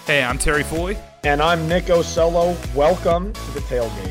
Hey, I'm Terry Foy. And I'm Nick Ocello. Welcome to the Tailgate.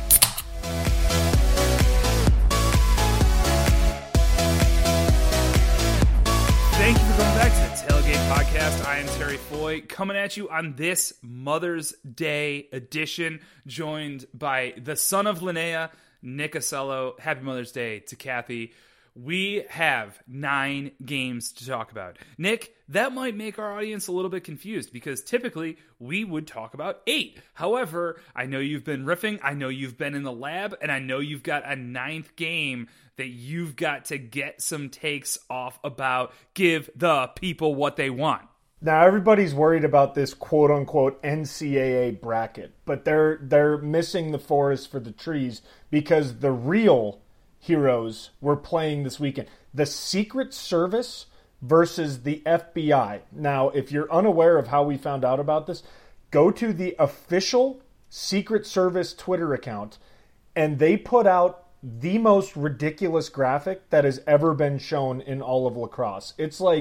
Thank you for coming back to the Tailgate Podcast. I am Terry Foy, coming at you on this Mother's Day edition, joined by the son of Linnea, Nick Ocello. Happy Mother's Day to Kathy. We have 9 games to talk about. Nick, that might make our audience a little bit confused because typically we would talk about 8. However, I know you've been riffing, I know you've been in the lab, and I know you've got a 9th game that you've got to get some takes off about. Give the people what they want. Now, everybody's worried about this quote-unquote NCAA bracket, but they're missing the forest for the trees because the real heroes were playing this weekend. The Secret Service versus the FBI. Now, if you're unaware of how we found out about this, go to the official Secret Service Twitter account, and they put out the most ridiculous graphic that has ever been shown in all of lacrosse.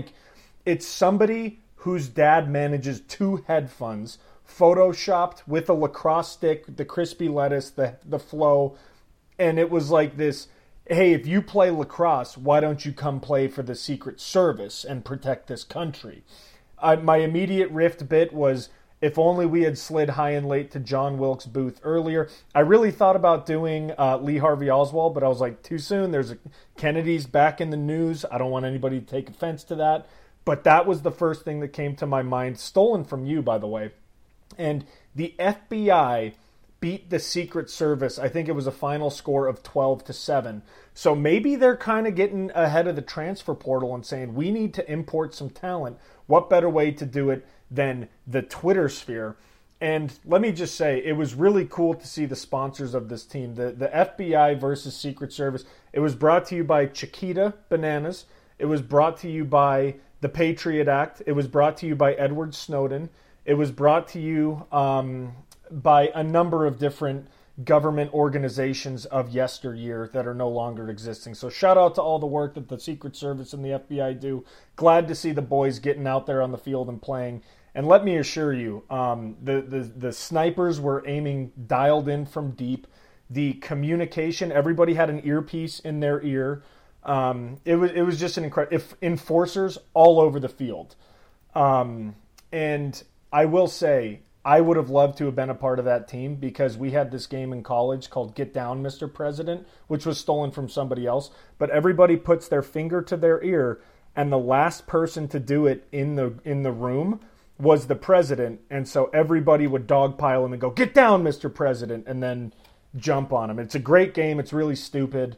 It's somebody whose dad manages 2 hedge funds, photoshopped with a lacrosse stick, the crispy lettuce, the flow, and it was like this, hey, if you play lacrosse, why don't you come play for the Secret Service and protect this country? My immediate rift bit was, if only we had slid high and late to John Wilkes Booth earlier. I really thought about doing Lee Harvey Oswald, but I was like, too soon. Kennedy's back in the news. I don't want anybody to take offense to that. But that was the first thing that came to my mind, stolen from you, by the way. And the FBI beat the Secret Service. I think it was a final score of 12-7. So maybe they're kind of getting ahead of the transfer portal and saying, we need to import some talent. What better way to do it than the Twitter sphere? And let me just say, it was really cool to see the sponsors of this team. The FBI versus Secret Service. It was brought to you by Chiquita Bananas. It was brought to you by the Patriot Act. It was brought to you by Edward Snowden. It was brought to you by a number of different government organizations of yesteryear that are no longer existing. So shout out to all the work that the Secret Service and the FBI do. Glad to see the boys getting out there on the field and playing. And let me assure you, the snipers were aiming dialed in from deep. The communication, everybody had an earpiece in their ear. It was just an incredible, enforcers all over the field. And I will say, I would have loved to have been a part of that team because we had this game in college called Get Down, Mr. President, which was stolen from somebody else. But everybody puts their finger to their ear, and the last person to do it in the room was the president. And so everybody would dogpile him and go, "Get down, Mr. President," and then jump on him. It's a great game. It's really stupid.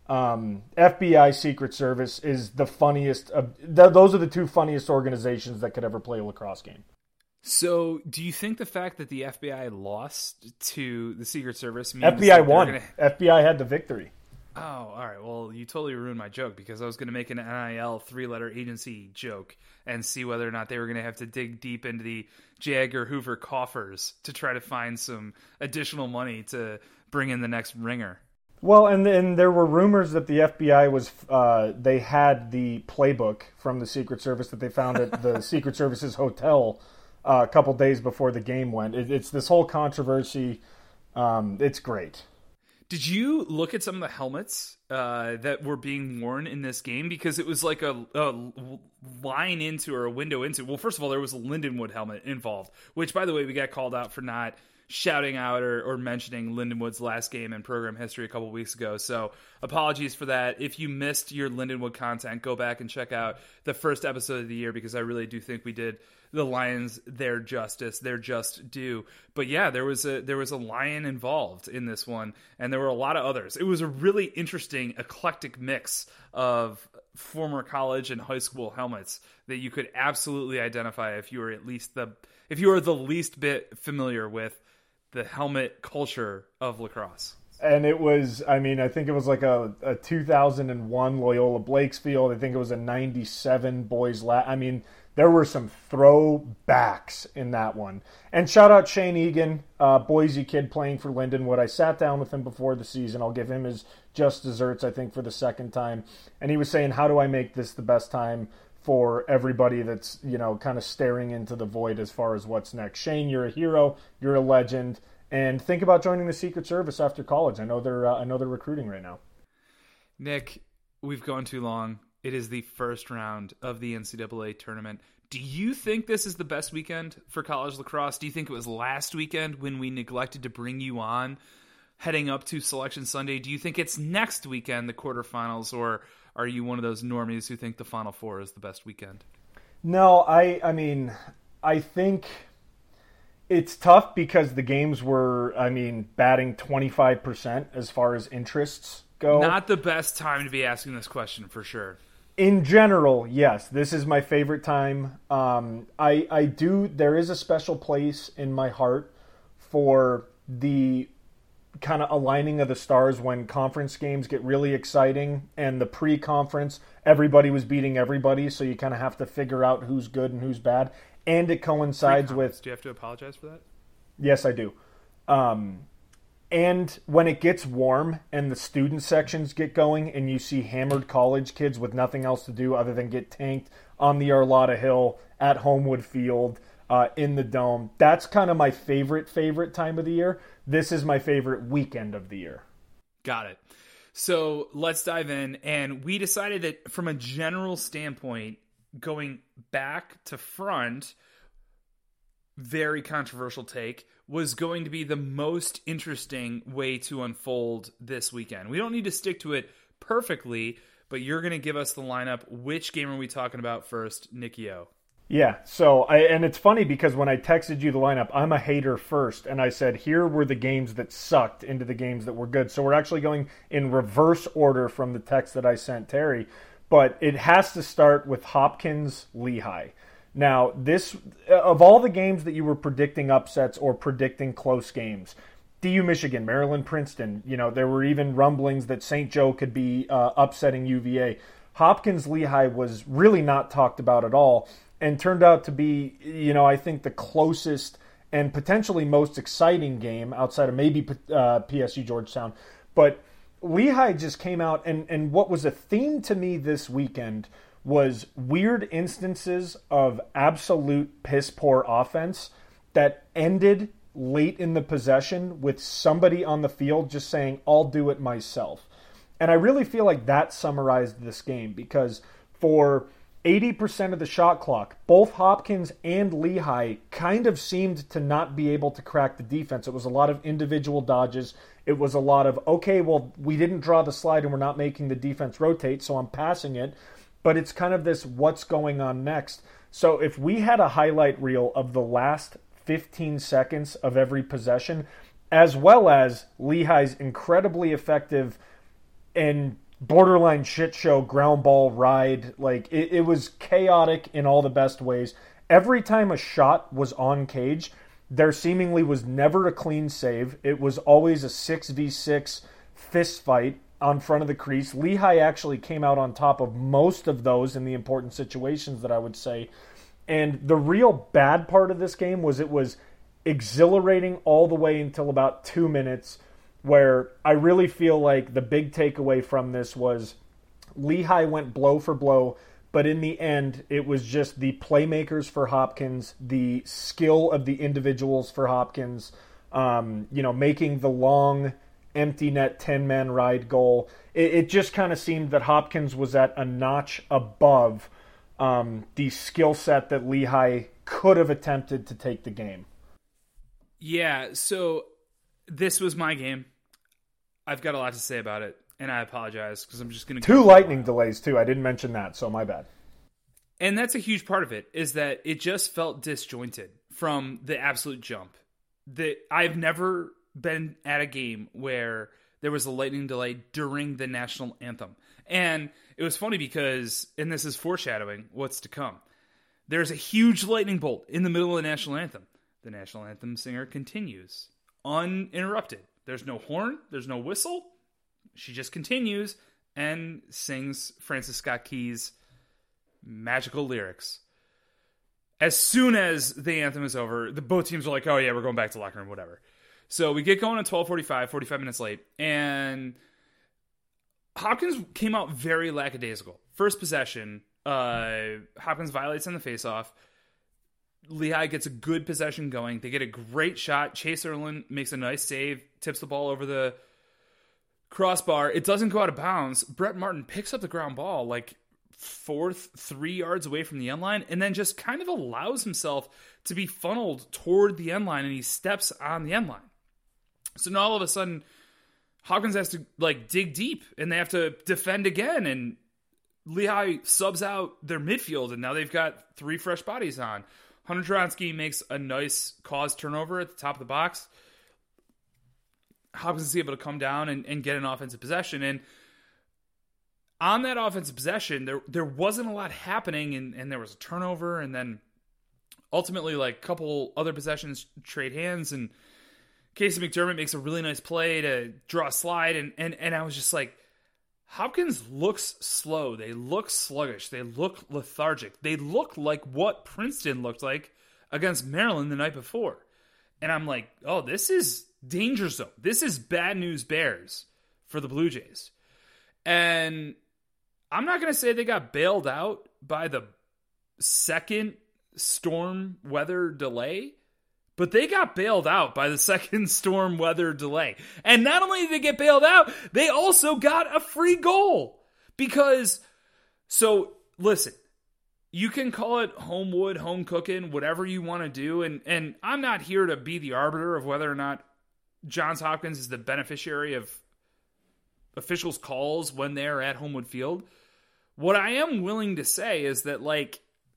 FBI Secret Service is the funniest. Those are the 2 funniest organizations that could ever play a lacrosse game. So, do you think the fact that the FBI lost to the Secret Service means FBI won? FBI had the victory. Oh, all right. Well, you totally ruined my joke because I was going to make an NIL 3-letter agency joke and see whether or not they were going to have to dig deep into the J. Edgar Hoover coffers to try to find some additional money to bring in the next ringer. Well, and there were rumors that the FBI was they had the playbook from the Secret Service that they found at the Secret Service's hotel a couple days before the game went. It's this whole controversy. It's great. Did you look at some of the helmets that were being worn in this game? Because it was like a line into or a window into. Well, first of all, there was a Lindenwood helmet involved, which, by the way, we got called out for not shouting out or mentioning Lindenwood's last game in program history a couple weeks ago. So apologies for that. If you missed your Lindenwood content, go back and check out the first episode of the year because I really do think we did the Lions their justice, their just due. But yeah, there was a Lion involved in this one, and there were a lot of others. It was a really interesting, eclectic mix of former college and high school helmets that you could absolutely identify if you were the least bit familiar with the helmet culture of lacrosse. And it was, I think it was like a 2001 Loyola Blakesfield. I think it was a 97 boys. There were some throwbacks in that one. And shout out Shane Egan, Boise kid playing for Lindenwood. I sat down with him before the season. I'll give him his just desserts, I think, for the second time. And he was saying, how do I make this the best time for everybody that's, kind of staring into the void as far as what's next. Shane, you're a hero, you're a legend, and think about joining the Secret Service after college. I know they're recruiting right now. Nick, we've gone too long. It is the first round of the NCAA tournament. Do you think this is the best weekend for college lacrosse? Do you think it was last weekend when we neglected to bring you on heading up to Selection Sunday? Do you think it's next weekend, the quarterfinals, or are you one of those normies who think the Final Four is the best weekend? No, I think it's tough because the games were, batting 25% as far as interests go. Not the best time to be asking this question, for sure. In general, yes, this is my favorite time. There is a special place in my heart for the kind of aligning of the stars when conference games get really exciting, and the pre-conference, everybody was beating everybody, so you kind of have to figure out who's good and who's bad, and it coincides with... Do you have to apologize for that? Yes, I do. And when it gets warm and the student sections get going and you see hammered college kids with nothing else to do other than get tanked on the Arlotta Hill, at Homewood Field, in the Dome, that's kind of my favorite time of the year. This is my favorite weekend of the year. Got it. So let's dive in. And we decided that from a general standpoint, going back to front, very controversial take, was going to be the most interesting way to unfold this weekend. We don't need to stick to it perfectly, but you're going to give us the lineup. Which game are we talking about first, Nicky O? Yeah, so and it's funny because when I texted you the lineup, I'm a hater first, and I said here were the games that sucked into the games that were good. So we're actually going in reverse order from the text that I sent Terry, but it has to start with Hopkins-Lehigh. Now, this, of all the games that you were predicting upsets or predicting close games, DU Michigan, Maryland Princeton, there were even rumblings that St. Joe could be upsetting UVA. Hopkins-Lehigh was really not talked about at all and turned out to be, I think the closest and potentially most exciting game outside of maybe PSU Georgetown. But Lehigh just came out, and what was a theme to me this weekend was weird instances of absolute piss-poor offense that ended late in the possession with somebody on the field just saying, I'll do it myself. And I really feel like that summarized this game because for 80% of the shot clock, both Hopkins and Lehigh kind of seemed to not be able to crack the defense. It was a lot of individual dodges. It was a lot of, okay, well, we didn't draw the slide and we're not making the defense rotate, so I'm passing it. But it's kind of this what's going on next. So if we had a highlight reel of the last 15 seconds of every possession, as well as Lehigh's incredibly effective and borderline shit show ground ball ride, like it was chaotic in all the best ways. Every time a shot was on cage, there seemingly was never a clean save. It was always a 6v6 fist fight on front of the crease. Lehigh actually came out on top of most of those in the important situations that I would say. And the real bad part of this game was it was exhilarating all the way until about 2 minutes, where I really feel like the big takeaway from this was Lehigh went blow for blow, but in the end, it was just the playmakers for Hopkins, the skill of the individuals for Hopkins, making the long empty net 10-man ride goal. It just kind of seemed that Hopkins was at a notch above the skill set that Lehigh could have attempted to take the game. Yeah, so this was my game. I've got a lot to say about it, and I apologize because I'm just going to... 2 lightning delays, too. I didn't mention that, so my bad. And that's a huge part of it, is that it just felt disjointed from the absolute jump. I've never been at a game where there was a lightning delay during the national anthem. And it was funny because, and this is foreshadowing what's to come, there's a huge lightning bolt in the middle of the national anthem. The national anthem singer continues uninterrupted. There's no horn, there's no whistle. She just continues and sings Francis Scott Key's magical lyrics. As soon as the anthem is over, both teams are like, oh yeah, we're going back to the locker room, whatever. So we get going at 12:45, 45 minutes late, and Hopkins came out very lackadaisical. First possession, Hopkins violates on the faceoff. Lehigh gets a good possession going. They get a great shot. Chase Erlin makes a nice save, tips the ball over the crossbar. It doesn't go out of bounds. Brett Martin picks up the ground ball like 3 yards away from the end line, and then just kind of allows himself to be funneled toward the end line, and he steps on the end line. So now all of a sudden, Hopkins has to like dig deep, and they have to defend again, and Lehigh subs out their midfield, and now they've got 3 fresh bodies on. Hunter Tronsky makes a nice caused turnover at the top of the box. Hopkins is able to come down and get an offensive possession. And on that offensive possession, there wasn't a lot happening, and there was a turnover, and then ultimately like a couple other possessions trade hands, and Casey McDermott makes a really nice play to draw a slide, and I was just like, Hopkins looks slow. They look sluggish. They look lethargic. They look like what Princeton looked like against Maryland the night before. And I'm like, oh, this is danger zone. This is bad news bears for the Blue Jays. And I'm not going to say they got bailed out by the second storm weather delay, but they got bailed out by the second storm weather delay. And not only did they get bailed out, they also got a free goal. Because, so, listen, you can call it Homewood, home cooking, whatever you want to do. And I'm not here to be the arbiter of whether or not Johns Hopkins is the beneficiary of officials' calls when they're at Homewood Field. What I am willing to say is that, like,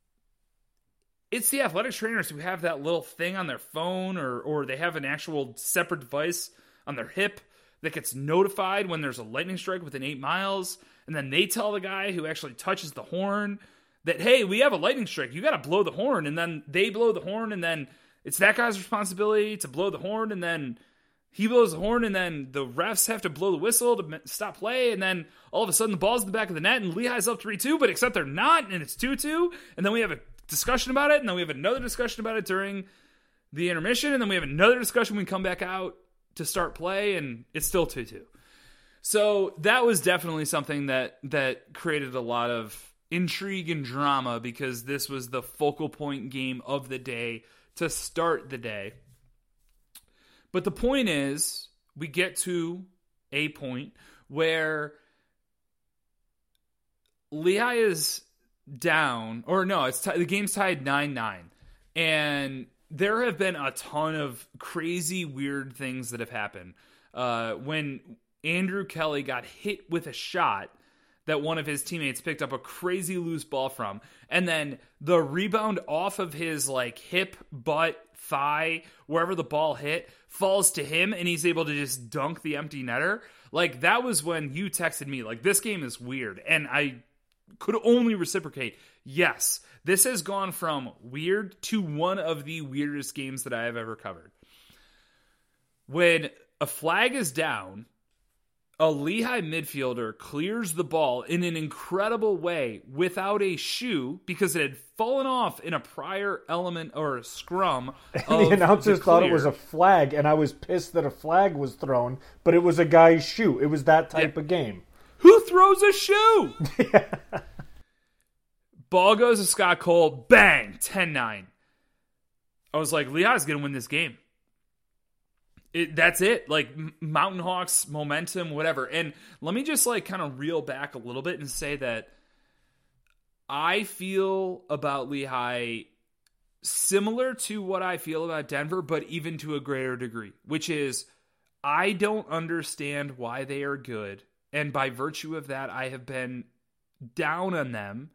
it's the athletic trainers who have that little thing on their phone or they have an actual separate device on their hip that gets notified when there's a lightning strike within 8 miles. And then they tell the guy who actually touches the horn that, hey, we have a lightning strike. You got to blow the horn. And then they blow the horn, and then it's that guy's responsibility to blow the horn. And then he blows the horn, and then the refs have to blow the whistle to stop play. And then all of a sudden the ball's in the back of the net, and Lehigh's up 3-2, but except they're not, and it's 2-2. And then we have a discussion about it, and then we have another discussion about it during the intermission, and then we have another discussion when we come back out to start play, and it's still 2-2. So that was definitely something that created a lot of intrigue and drama, because this was the focal point game of the day to start the day. But the point is, we get to a point where Lehigh is down, or no, the game's tied 9-9, and there have been a ton of crazy, weird things that have happened. When Andrew Kelly got hit with a shot that one of his teammates picked up a crazy loose ball from, and then the rebound off of his like hip, butt, thigh, wherever the ball hit, falls to him, and he's able to just dunk the empty netter. Like, that was when you texted me, like, this game is weird, and I could only reciprocate. Yes, this has gone from weird to one of the weirdest games that I have ever covered. When a flag is down, a Lehigh midfielder clears the ball in an incredible way without a shoe because it had fallen off in a prior element or scrum. And the announcers thought it was a flag, and I was pissed that a flag was thrown, but it was a guy's shoe. It was that type of game. Who throws a shoe? Ball goes to Scott Cole. Bang! 10-9. I was like, Lehigh's going to win this game. That's it. Like, Mountain Hawks, momentum, whatever. And let me just, like, kind of reel back a little bit and say that I feel about Lehigh similar to what I feel about Denver, but even to a greater degree, which is I don't understand why they are good. And by virtue of that, I have been down on them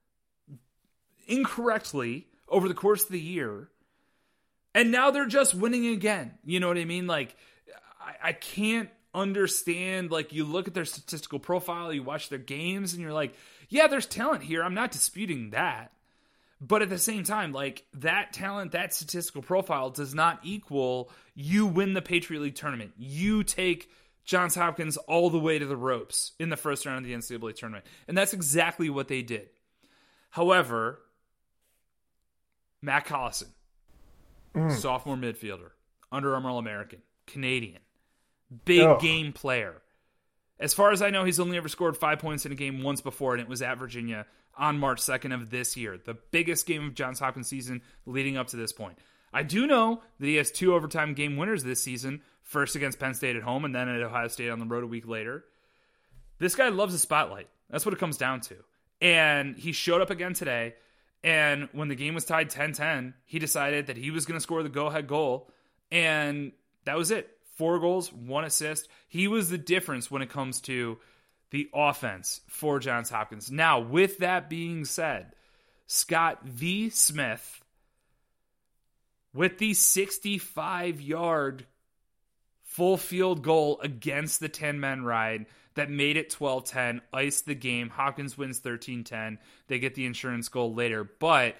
incorrectly over the course of the year. And now they're just winning again. You know what I mean? Like, I can't understand. Like, you look at their statistical profile, you watch their games, and you're like, yeah, there's talent here. I'm not disputing that. But at the same time, like, that talent, that statistical profile does not equal you win the Patriot League tournament. You take Johns Hopkins all the way to the ropes in the first round of the NCAA tournament. And that's exactly what they did. However, Matt Collison, sophomore midfielder, Under Armour All-American, Canadian, big game player. As far as I know, he's only ever scored 5 points in a game once before, and it was at Virginia on March 2nd of this year, the biggest game of Johns Hopkins season leading up to this point. I do know that he has 2 overtime game winners this season, first against Penn State at home and then at Ohio State on the road a week later. This guy loves the spotlight. That's what it comes down to. And he showed up again today, and when the game was tied 10-10, he decided that he was going to score the go-ahead goal, and that was it. 4 goals, 1 assist. He was the difference when it comes to the offense for Johns Hopkins. Now, with that being said, Scott V. Smith, with the 65-yard full field goal against the 10-man ride that made it 12-10, iced the game. Hopkins wins 13-10. They get the insurance goal later. But,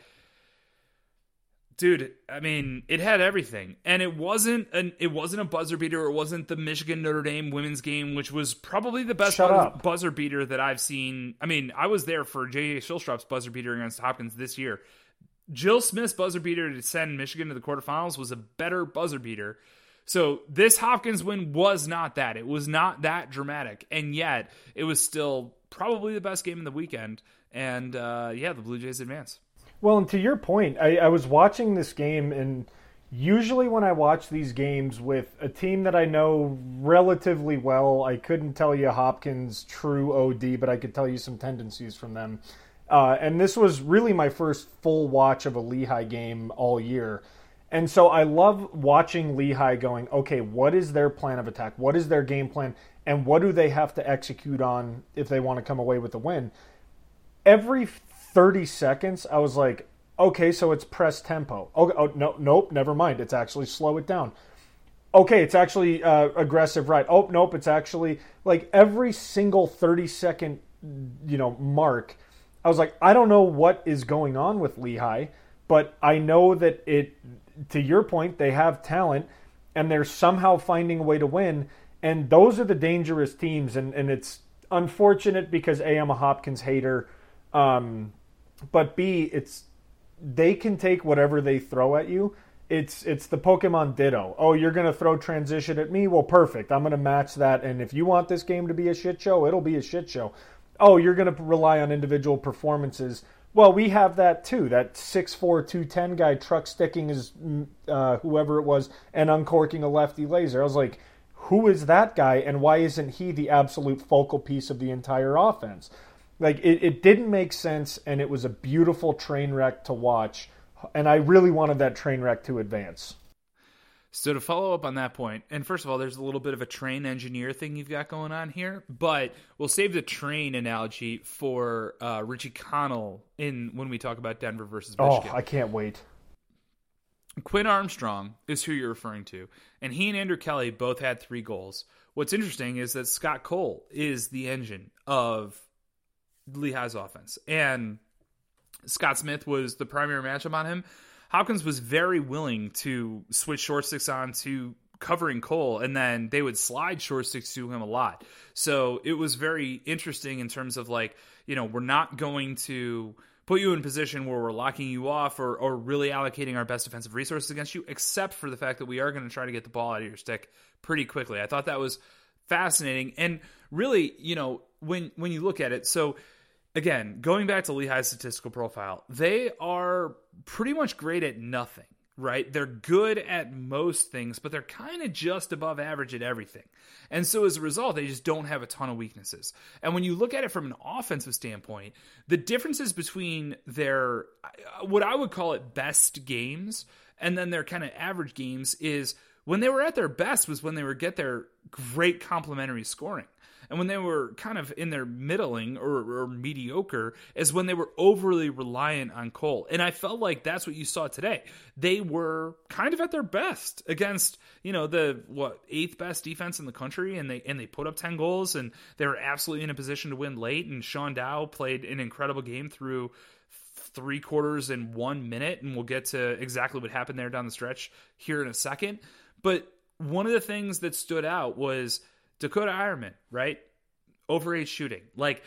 dude, I mean, it had everything. And it wasn't a buzzer beater. It wasn't the Michigan-Notre Dame women's game, which was probably the best buzzer beater that I've seen. I mean, I was there for J.J. Shilstrop's buzzer beater against Hopkins this year. Jill Smith's buzzer beater to send Michigan to the quarterfinals was a better buzzer beater. So this Hopkins win was not that. It was not that dramatic. And yet, it was still probably the best game of the weekend. And, the Blue Jays advance. Well, and to your point, I was watching this game, and usually when I watch these games with a team that I know relatively well, I couldn't tell you Hopkins' true OD, but I could tell you some tendencies from them. And this was really my first full watch of a Lehigh game all year. And so I love watching Lehigh going, okay, what is their plan of attack? What is their game plan? And what do they have to execute on if they want to come away with the win? Every 30 seconds, I was like, okay, so it's press tempo. Nope, never mind. It's actually slow it down. Okay, it's actually aggressive right. Oh, nope, it's actually like every single 30-second, mark. I was like, I don't know what is going on with Lehigh, but I know that to your point, they have talent, and they're somehow finding a way to win, and those are the dangerous teams, and it's unfortunate because A, I'm a Hopkins hater, but B, they can take whatever they throw at you. It's the Pokemon Ditto. Oh, you're going to throw transition at me? Well, perfect. I'm going to match that, and if you want this game to be a shit show, it'll be a shit show. Oh, you're going to rely on individual performances. Well, we have that too. That 6'4", 210 guy truck sticking his whoever it was and uncorking a lefty laser. I was like, who is that guy, and why isn't he the absolute focal piece of the entire offense? Like, it didn't make sense, and it was a beautiful train wreck to watch, and I really wanted that train wreck to advance. So to follow up on that point, and first of all, there's a little bit of a train engineer thing you've got going on here, but we'll save the train analogy for Richie Connell when we talk about Denver versus Michigan. Oh, I can't wait. Quinn Armstrong is who you're referring to, and he and Andrew Kelly both had 3 goals. What's interesting is that Scott Cole is the engine of Lehigh's offense, and Scott Smith was the primary matchup on him. Hopkins was very willing to switch short sticks on to covering Cole, and then they would slide short sticks to him a lot. So it was very interesting in terms of we're not going to put you in a position where we're locking you off or really allocating our best defensive resources against you, except for the fact that we are going to try to get the ball out of your stick pretty quickly. I thought that was fascinating. And really, when you look at it, so again, going back to Lehigh's statistical profile, they are pretty much great at nothing, right? They're good at most things, but they're kind of just above average at everything. And so as a result, they just don't have a ton of weaknesses. And when you look at it from an offensive standpoint, the differences between their, what I would call it, best games and then their kind of average games is when they were at their best was when they would get their great complementary scoring. And when they were kind of in their middling or mediocre is when they were overly reliant on Cole. And I felt like that's what you saw today. They were kind of at their best against, the 8th best defense in the country, and they put up 10 goals, and they were absolutely in a position to win late. And Sean Dow played an incredible game through 3 quarters and 1 minute, and we'll get to exactly what happened there down the stretch here in a second. But one of the things that stood out was Dakota Ironman, right? Overage shooting. Like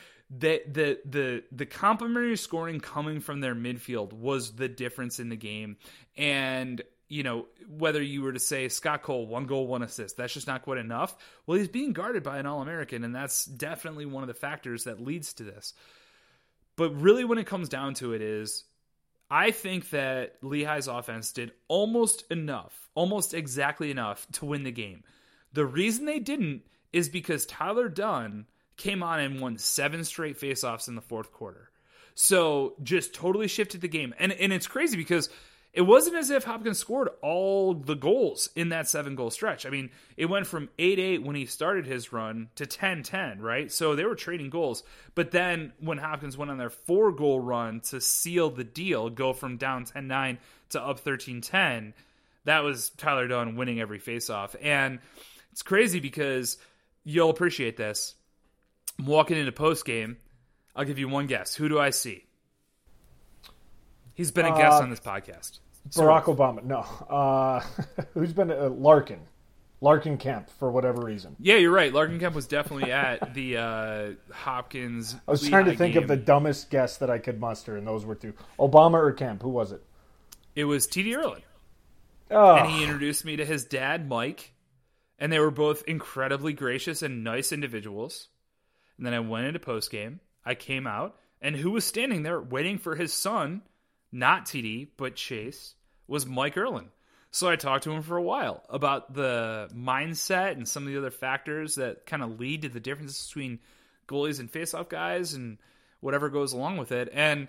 the complementary scoring coming from their midfield was the difference in the game. And, whether you were to say Scott Cole, 1 goal, 1 assist, that's just not quite enough. Well, he's being guarded by an All-American, and that's definitely one of the factors that leads to this. But really when it comes down to it is, I think that Lehigh's offense did almost exactly enough to win the game. The reason they didn't is because Tyler Dunn came on and won 7 straight faceoffs in the fourth quarter. So just totally shifted the game. And it's crazy because it wasn't as if Hopkins scored all the goals in that 7-goal stretch. I mean, it went from 8-8 when he started his run to 10-10, right? So they were trading goals. But then when Hopkins went on their 4-goal run to seal the deal, go from down 10-9 to up 13-10, that was Tyler Dunn winning every faceoff. And it's crazy because you'll appreciate this. I'm walking into postgame. I'll give you one guess. Who do I see? He's been a guest on this podcast. Barack Obama. No. Who's been Larkin? Larkin Kemp, for whatever reason. Yeah, you're right. Larkin Kemp was definitely at the Hopkins. I was trying to think of the dumbest guess that I could muster, and those were 2. Obama or Kemp? Who was it? It was T.D. Erlin. Oh. And he introduced me to his dad, Mike, and they were both incredibly gracious and nice individuals. And then I went into postgame. I came out, and who was standing there waiting for his son, not TD, but Chase, was Mike Erlin. So I talked to him for a while about the mindset and some of the other factors that kind of lead to the differences between goalies and faceoff guys and whatever goes along with it. And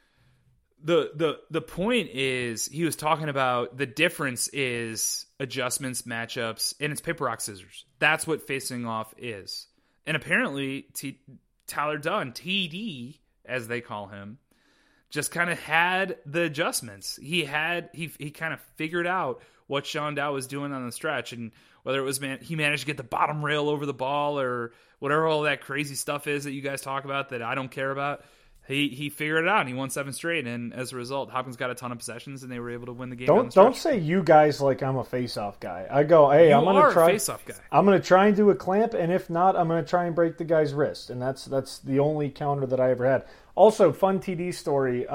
the point is, he was talking about the difference is adjustments, matchups, and it's paper, rock, scissors. That's what facing off is. And apparently, Tyler Dunn, TD, as they call him, just kind of had the adjustments. He kind of figured out what Sean Dow was doing on the stretch, and whether it was he managed to get the bottom rail over the ball or whatever all that crazy stuff is that you guys talk about that I don't care about. He figured it out, and he won 7 straight, and as a result, Hopkins got a ton of possessions, and they were able to win the game. Don't say you guys like I'm a face-off guy. I go, hey, I'm going to try. Face-off guy. I'm going to try and do a clamp, and if not, I'm going to try and break the guy's wrist, and that's the only counter that I ever had. Also, fun TD story.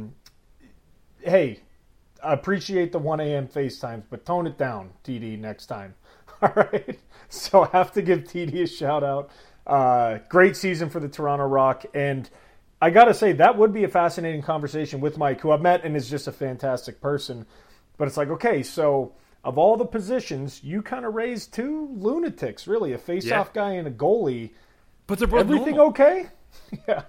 Hey, I appreciate the 1 a.m. FaceTimes, but tone it down, TD, next time. All right? So I have to give TD a shout-out. Great season for the Toronto Rock, and I got to say, that would be a fascinating conversation with Mike, who I've met and is just a fantastic person. But it's like, okay, so of all the positions, you kind of raised 2 lunatics, really, a face-off guy and a goalie. But they're both everything normal. Okay? Yeah.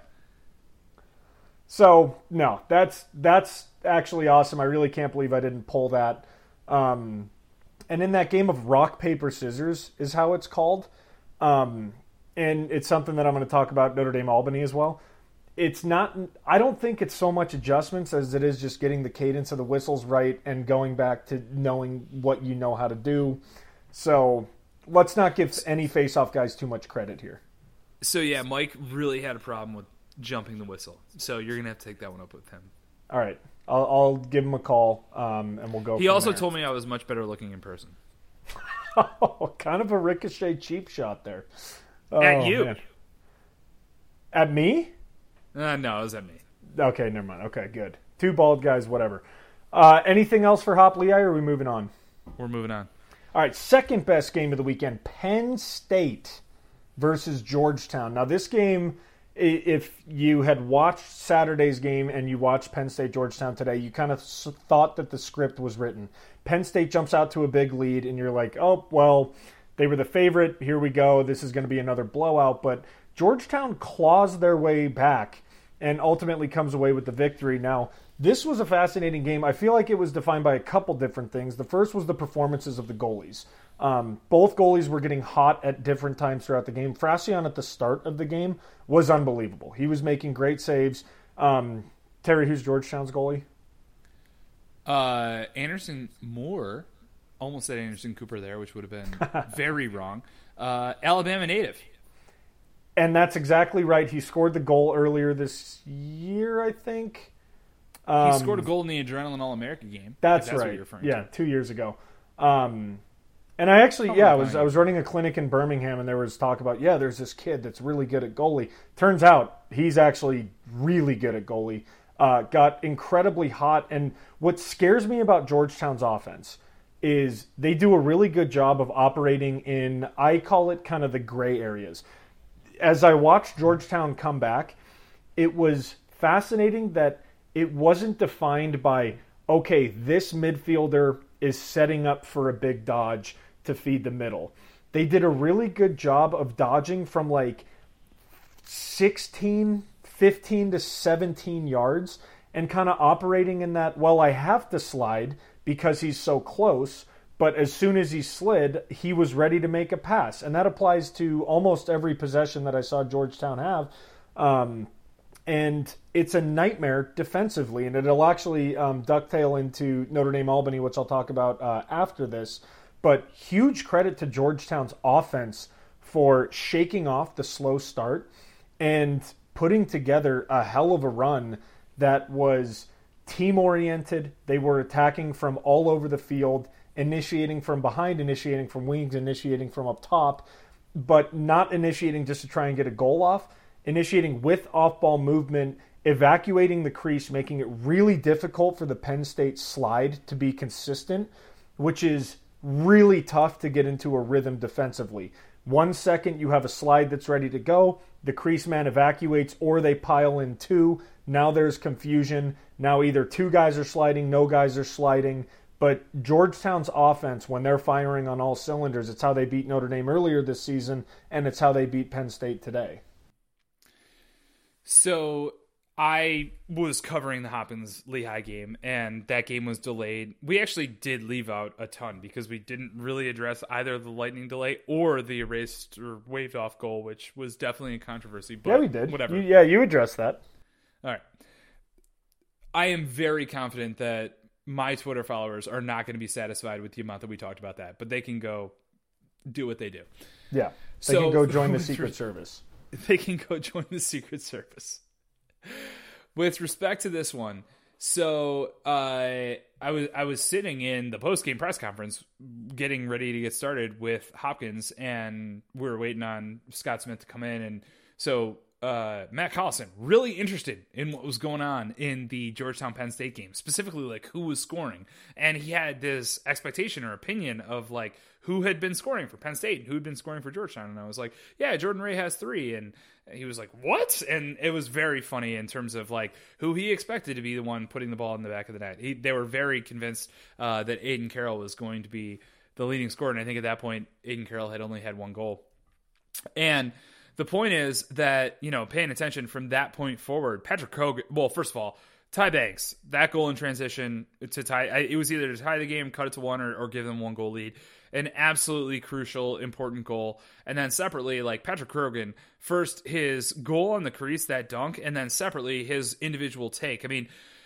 So, no, that's actually awesome. I really can't believe I didn't pull that. And in that game of rock, paper, scissors is how it's called. And it's something that I'm going to talk about Notre Dame Albany as well. It's not, I don't think it's so much adjustments as it is just getting the cadence of the whistles right and going back to knowing what you know how to do. So let's not give any face-off guys too much credit here. So yeah, Mike really had a problem with jumping the whistle. So you're going to have to take that one up with him. All right. I'll give him a call, and we'll go. He also told me I was much better looking in person. Oh, kind of a ricochet cheap shot there. At you. Man. At me? No, it was at me. Okay, never mind. Okay, good. 2 bald guys, whatever. Anything else for Hop Lehigh, or are we moving on? We're moving on. All right, second best game of the weekend, Penn State versus Georgetown. Now, this game, if you had watched Saturday's game and you watched Penn State Georgetown today, you kind of thought that the script was written. Penn State jumps out to a big lead, and you're like, oh, well, they were the favorite. Here we go. This is going to be another blowout. But Georgetown claws their way back and ultimately comes away with the victory. Now, this was a fascinating game. I feel like it was defined by a couple different things. The first was the performances of the goalies. Both goalies were getting hot at different times throughout the game. Frassion at the start of the game was unbelievable. He was making great saves. Terry, who's Georgetown's goalie? Anderson Moore. Almost said Anderson Cooper there, which would have been very wrong. Alabama native. And that's exactly right. He scored the goal earlier this year, I think. He scored a goal in the Adrenaline All-America game. That's right. What you're referring to. 2 years ago. And I actually, I was running a clinic in Birmingham, and there was talk about, there's this kid that's really good at goalie. Turns out he's actually really good at goalie. got incredibly hot. And what scares me about Georgetown's offense is they do a really good job of operating in, I call it kind of the gray areas. As I watched Georgetown come back, it was fascinating that it wasn't defined by, okay, this midfielder is setting up for a big dodge to feed the middle. They did a really good job of dodging from like 15 to 17 yards and kind of operating in that, well, I have to slide because he's so close, but as soon as he slid, he was ready to make a pass. And that applies to almost every possession that I saw Georgetown have. And it's a nightmare defensively, and it'll actually ducktail into Notre Dame Albany, which I'll talk about after this. But huge credit to Georgetown's offense for shaking off the slow start and putting together a hell of a run that was team-oriented. They were attacking from all over the field, initiating from behind, initiating from wings, initiating from up top, but not initiating just to try and get a goal off, initiating with off-ball movement, evacuating the crease, making it really difficult for the Penn State slide to be consistent, which is really tough to get into a rhythm defensively. 1 second, you have a slide that's ready to go. The crease man evacuates, or they pile in two. Now there's confusion. Now either two guys are sliding, no guys are sliding. But Georgetown's offense, when they're firing on all cylinders, it's how they beat Notre Dame earlier this season, and it's how they beat Penn State today. So I was covering the Hopkins-Lehigh game, and that game was delayed. We actually did leave out a ton because we didn't really address either the lightning delay or the erased or waved off goal, which was definitely a controversy. But yeah, we did. Whatever. You addressed that. All right. I am very confident that my Twitter followers are not going to be satisfied with the amount that we talked about that, but they can go do what they do. Yeah. They can go join the Secret Service. They can go join the Secret Service. With respect to this one, so I was sitting in the post-game press conference getting ready to get started with Hopkins, and we were waiting on Scott Smith to come in, and so Matt Collison, really interested in what was going on in the Georgetown-Penn State game, specifically like who was scoring. And he had this expectation or opinion of like who had been scoring for Penn State and who had been scoring for Georgetown. And I was like, yeah, Jordan Ray has 3. And he was like, what? And it was very funny in terms of like who he expected to be the one putting the ball in the back of the net. They were very convinced that Aiden Carroll was going to be the leading scorer. And I think at that point, Aiden Carroll had only had 1 goal. And the point is that, you know, paying attention from that point forward, Patrick Hogan, well, first of all, Ty Banks, that goal in transition to tie, it was either to tie the game, cut it to 1, or give them 1 goal lead. An absolutely crucial, important goal. And then separately, like Patrick Hogan, first his goal on the crease, that dunk, and then separately his individual take. I mean,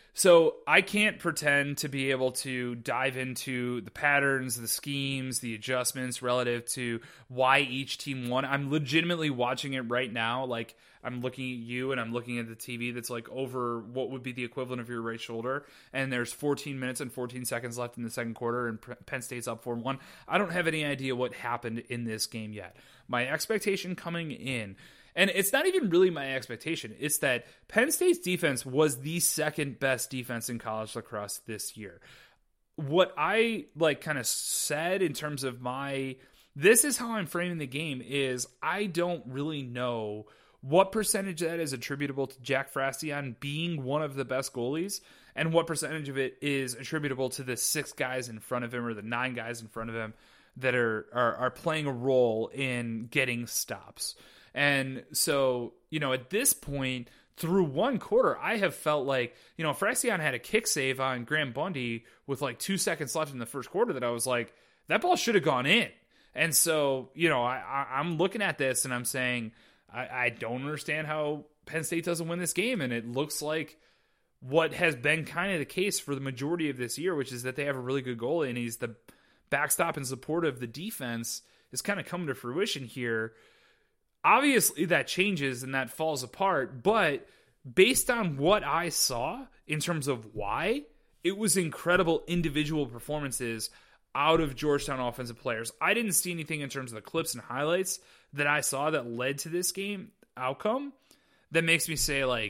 so I can't pretend to be able to dive into the patterns, the schemes, the adjustments relative to why each team won. I'm legitimately watching it right now. Like I'm looking at you and I'm looking at the TV that's like over what would be the equivalent of your right shoulder. And there's 14 minutes and 14 seconds left in the second quarter and Penn State's up 4-1. I don't have any idea what happened in this game yet. My expectation coming in, and it's not even really my expectation. It's that Penn State's defense was the second best defense in college lacrosse this year. What I like kind of said in terms of this is how I'm framing the game is I don't really know what percentage of that is attributable to Jack Frastion being one of the best goalies and what percentage of it is attributable to the 6 guys in front of him or the 9 guys in front of him that are playing a role in getting stops. And so, you know, at this point, through 1 quarter, I have felt like, you know, Frastion had a kick save on Graham Bundy with like 2 seconds left in the first quarter that I was like, that ball should have gone in. And so, you know, I'm looking at this and I'm saying, I don't understand how Penn State doesn't win this game. And it looks like what has been kind of the case for the majority of this year, which is that they have a really good goalie and he's the backstop and support of the defense, is kind of coming to fruition here. Obviously, that changes and that falls apart, but based on what I saw in terms of why, it was incredible individual performances out of Georgetown offensive players. I didn't see anything in terms of the clips and highlights that I saw that led to this game outcome that makes me say, like,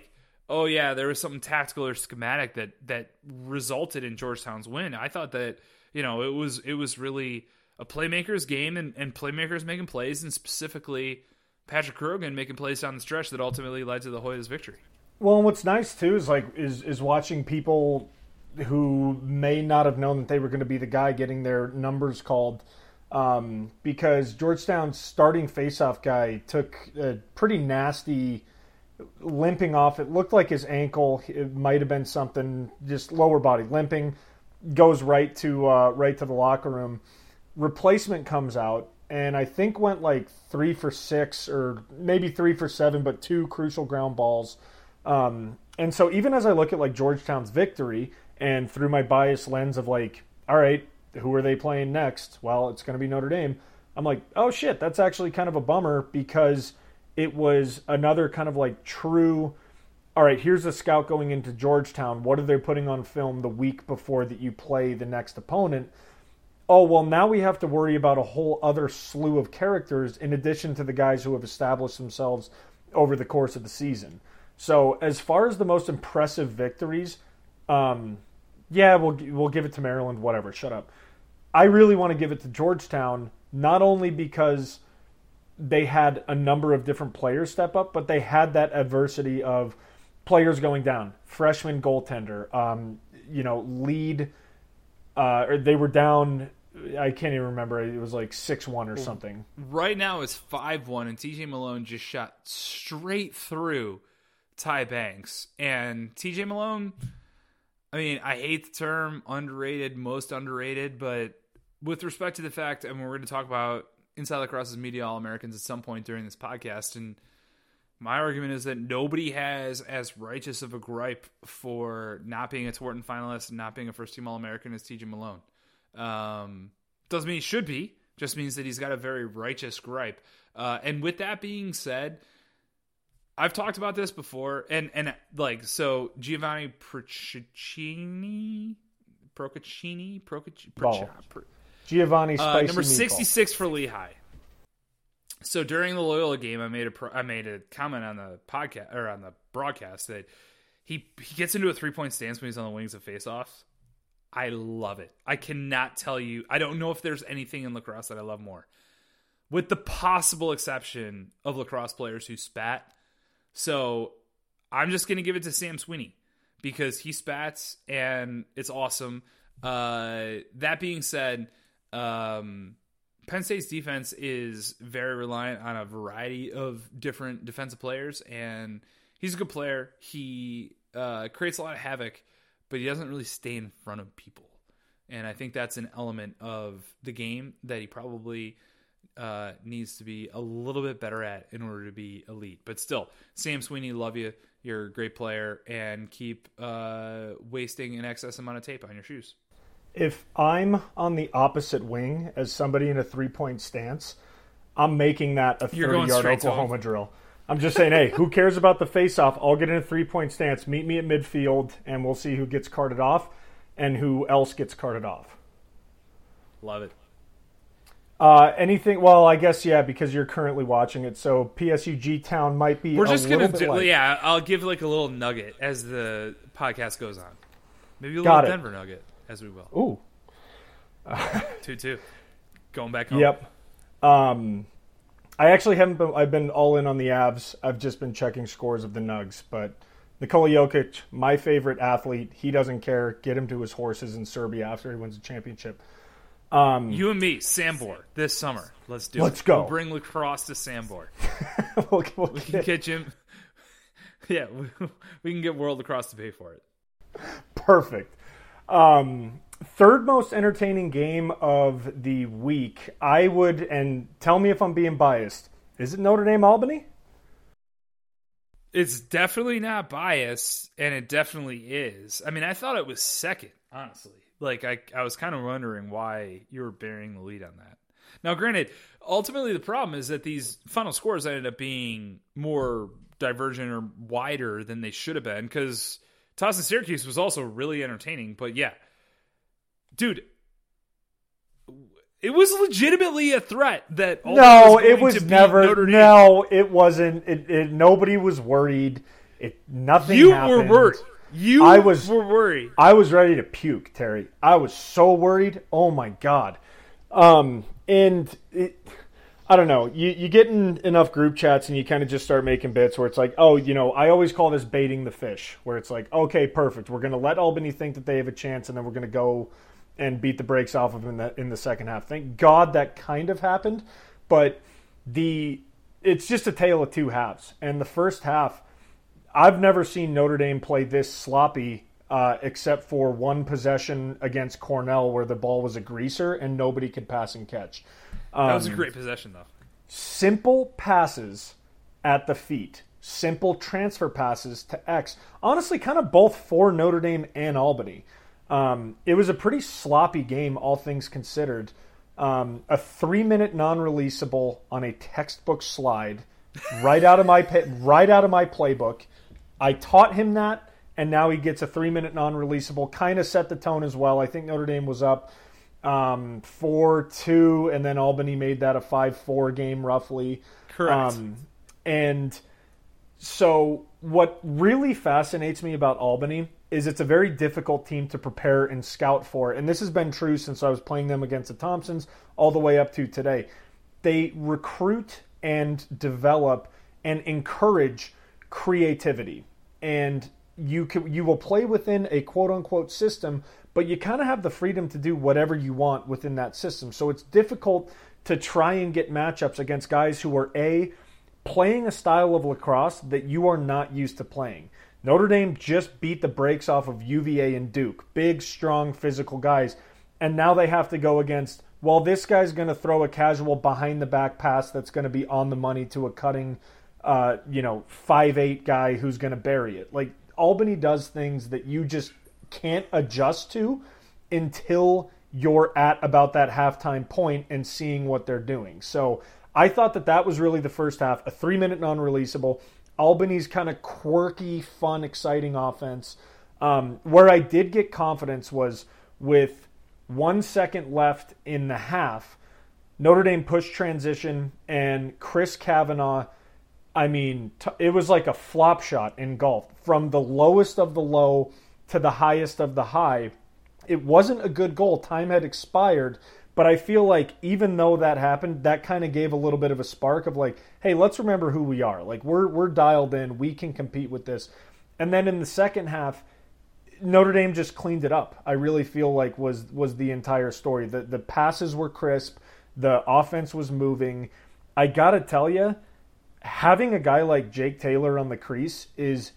oh yeah, there was something tactical or schematic that resulted in Georgetown's win. I thought that, it was really a playmaker's game and playmakers making plays, and specifically Patrick Krogan making plays down the stretch that ultimately led to the Hoyas' victory. Well, and what's nice too is watching people who may not have known that they were going to be the guy getting their numbers called, because Georgetown's starting faceoff guy took a pretty nasty limping off. It looked like his ankle. It might have been something, just lower body limping. Goes right to the locker room. Replacement comes out, and I think went like 3 for 6 or maybe 3 for 7, but 2 crucial ground balls. And so even as I look at like Georgetown's victory, and through my biased lens of like, all right, who are they playing next? Well, it's going to be Notre Dame. I'm like, oh shit, that's actually kind of a bummer, because it was another kind of like true, all right, here's a scout going into Georgetown. What are they putting on film the week before that you play the next opponent? Oh, well, now we have to worry about a whole other slew of characters in addition to the guys who have established themselves over the course of the season. So as far as the most impressive victories, yeah, we'll give it to Maryland, whatever, shut up. I really want to give it to Georgetown, not only because they had a number of different players step up, but they had that adversity of players going down, freshman goaltender, lead, or they were down, I can't even remember, it was like 6-1 or something. Right now it's 5-1, and TJ Malone just shot straight through Ty Banks. And TJ Malone, I mean, I hate the term underrated, most underrated, but with respect to the fact, and we're going to talk about Inside Lacrosse's Media All-Americans at some point during this podcast, and my argument is that nobody has as righteous of a gripe for not being a Thornton finalist and not being a first-team All-American as TJ Malone. Doesn't mean he should be, just means that he's got a very righteous gripe. And with that being said, I've talked about this before, and so Giovanni Procaccini, Giovanni Spicy number 66 meatball. for Lehigh. So during the Loyola game, I made a comment on the podcast or on the broadcast that he gets into a 3-point stance when he's on the wings of faceoffs. I love it. I cannot tell you. I don't know if there's anything in lacrosse that I love more, with the possible exception of lacrosse players who spat. So I'm just going to give it to Sam Sweeney because he spats and it's awesome. That being said, Penn State's defense is very reliant on a variety of different defensive players, and he's a good player. He creates a lot of havoc, but he doesn't really stay in front of people. And I think that's an element of the game that he probably needs to be a little bit better at in order to be elite. But still, Sam Sweeney, love you. You're a great player, and keep wasting an excess amount of tape on your shoes. If I'm on the opposite wing as somebody in a 3-point stance, I'm making that a 30-yard Oklahoma drill. I'm just saying, hey, who cares about the face-off? I'll get in a 3-point stance. Meet me at midfield, and we'll see who gets carted off and who else gets carted off. Love it. Anything? Well, I guess, yeah, because you're currently watching it. So PSU G-Town might be We're just going to yeah, I'll give like a little nugget as the podcast goes on. Maybe a little Denver nugget as we will. Ooh. 2-2. Going back home. Yep. I actually haven't been. I've been all in on the Avs. I've just been checking scores of the Nugs. But Nikola Jokic, my favorite athlete, he doesn't care. Get him to his horses in Serbia after he wins a championship. You and me, Sambor, this summer. Let's do it. Let's go. We'll bring lacrosse to Sambor. we can get Jim. Yeah, we can get World Lacrosse to pay for it. Perfect. Third most entertaining game of the week, I would, and tell me if I'm being biased, is it Notre Dame Albany? It's definitely not biased, and it definitely is. I mean, I thought it was second, honestly. Like, I was kind of wondering why you were bearing the lead on that. Now, granted, ultimately the problem is that these final scores ended up being more divergent or wider than they should have been, because Towson Syracuse was also really entertaining. But yeah, dude, it was legitimately a threat that no, it was never. No, it wasn't. Nobody was worried. Nothing You happened. were worried. Were worried. I was ready to puke, Terry. I was so worried. Oh my God. I don't know. You get in enough group chats and you kind of just start making bits where it's like, oh, I always call this baiting the fish, where it's like, okay, perfect. We're going to let Albany think that they have a chance, and then we're going to go and beat the brakes off of them in the second half. Thank God that kind of happened, but it's just a tale of two halves. And the first half, I've never seen Notre Dame play this sloppy, except for one possession against Cornell where the ball was a greaser and nobody could pass and catch. That was a great possession, though. Simple passes at the feet. Simple transfer passes to X. Honestly, kind of both for Notre Dame and Albany. It was a pretty sloppy game, all things considered. A 3-minute non-releasable on a textbook slide, right out of my playbook. I taught him that, and now he gets a 3-minute non-releasable. Kind of set the tone as well. I think Notre Dame was up 4-2, and then Albany made that a 5-4 game roughly. Correct. And so what really fascinates me about Albany is it's a very difficult team to prepare and scout for. And this has been true since I was playing them against the Thompsons all the way up to today. They recruit and develop and encourage creativity. And you will play within a quote-unquote system, but you kind of have the freedom to do whatever you want within that system. So it's difficult to try and get matchups against guys who are, A, playing a style of lacrosse that you are not used to playing. Notre Dame just beat the brakes off of UVA and Duke. Big, strong, physical guys. And now they have to go against, well, this guy's going to throw a casual behind-the-back pass that's going to be on the money to a cutting 5'8" guy who's going to bury it. Like, Albany does things that you just can't adjust to until you're at about that halftime point and seeing what they're doing. So I thought that was really the first half, a 3-minute non-releasable. Albany's kind of quirky, fun, exciting offense. Where I did get confidence was with 1 second left in the half, Notre Dame pushed transition, and Chris Kavanaugh, it was like a flop shot in golf. From the lowest of the low to the highest of the high. It wasn't a good goal. Time had expired. But I feel like even though that happened, that kind of gave a little bit of a spark of like, hey, let's remember who we are. Like, we're dialed in. We can compete with this. And then in the second half, Notre Dame just cleaned it up. I really feel like was the entire story. The passes were crisp. The offense was moving. I got to tell you, having a guy like Jake Taylor on the crease is,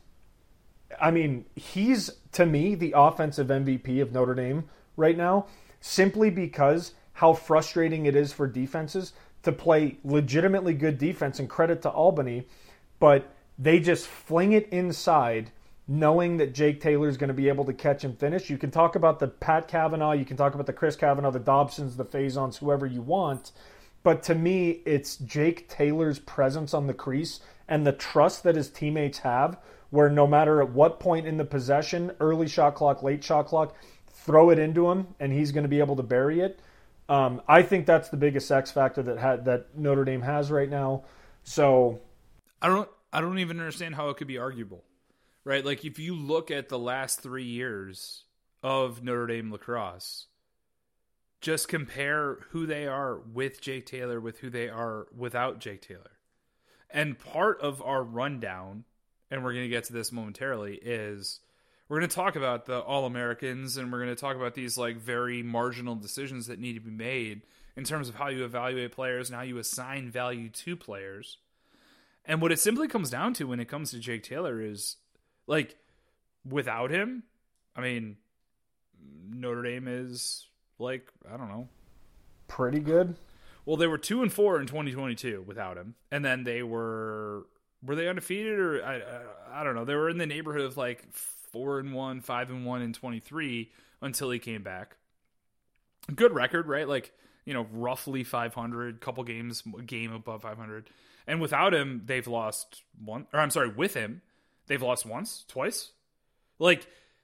he's, to me, the offensive MVP of Notre Dame right now, simply because how frustrating it is for defenses to play legitimately good defense, and credit to Albany, but they just fling it inside knowing that Jake Taylor is going to be able to catch and finish. You can talk about the Pat Kavanaugh, you can talk about the Chris Kavanaugh, the Dobsons, the Faisons, whoever you want, but to me, it's Jake Taylor's presence on the crease and the trust that his teammates have, where no matter at what point in the possession, early shot clock, late shot clock, throw it into him and he's going to be able to bury it. I think that's the biggest X factor that Notre Dame has right now. So I don't even understand how it could be arguable, right? Like, if you look at the last 3 years of Notre Dame lacrosse, just compare who they are with Jake Taylor with who they are without Jake Taylor. And part of our rundown, and we're going to get to this momentarily, is we're going to talk about the All-Americans, and we're going to talk about these like very marginal decisions that need to be made in terms of how you evaluate players and how you assign value to players. And what it simply comes down to when it comes to Jake Taylor is, like, without him, Notre Dame is, like, I don't know, pretty good. Well, they were 2-4 in 2022 without him, and then they were they undefeated, or I don't know. They were in the neighborhood of like 4-1, 5-1 in 23 until he came back. Good record, right? Like, roughly 500, a game above 500. And without him, they've lost with him, they've lost once, twice. Like,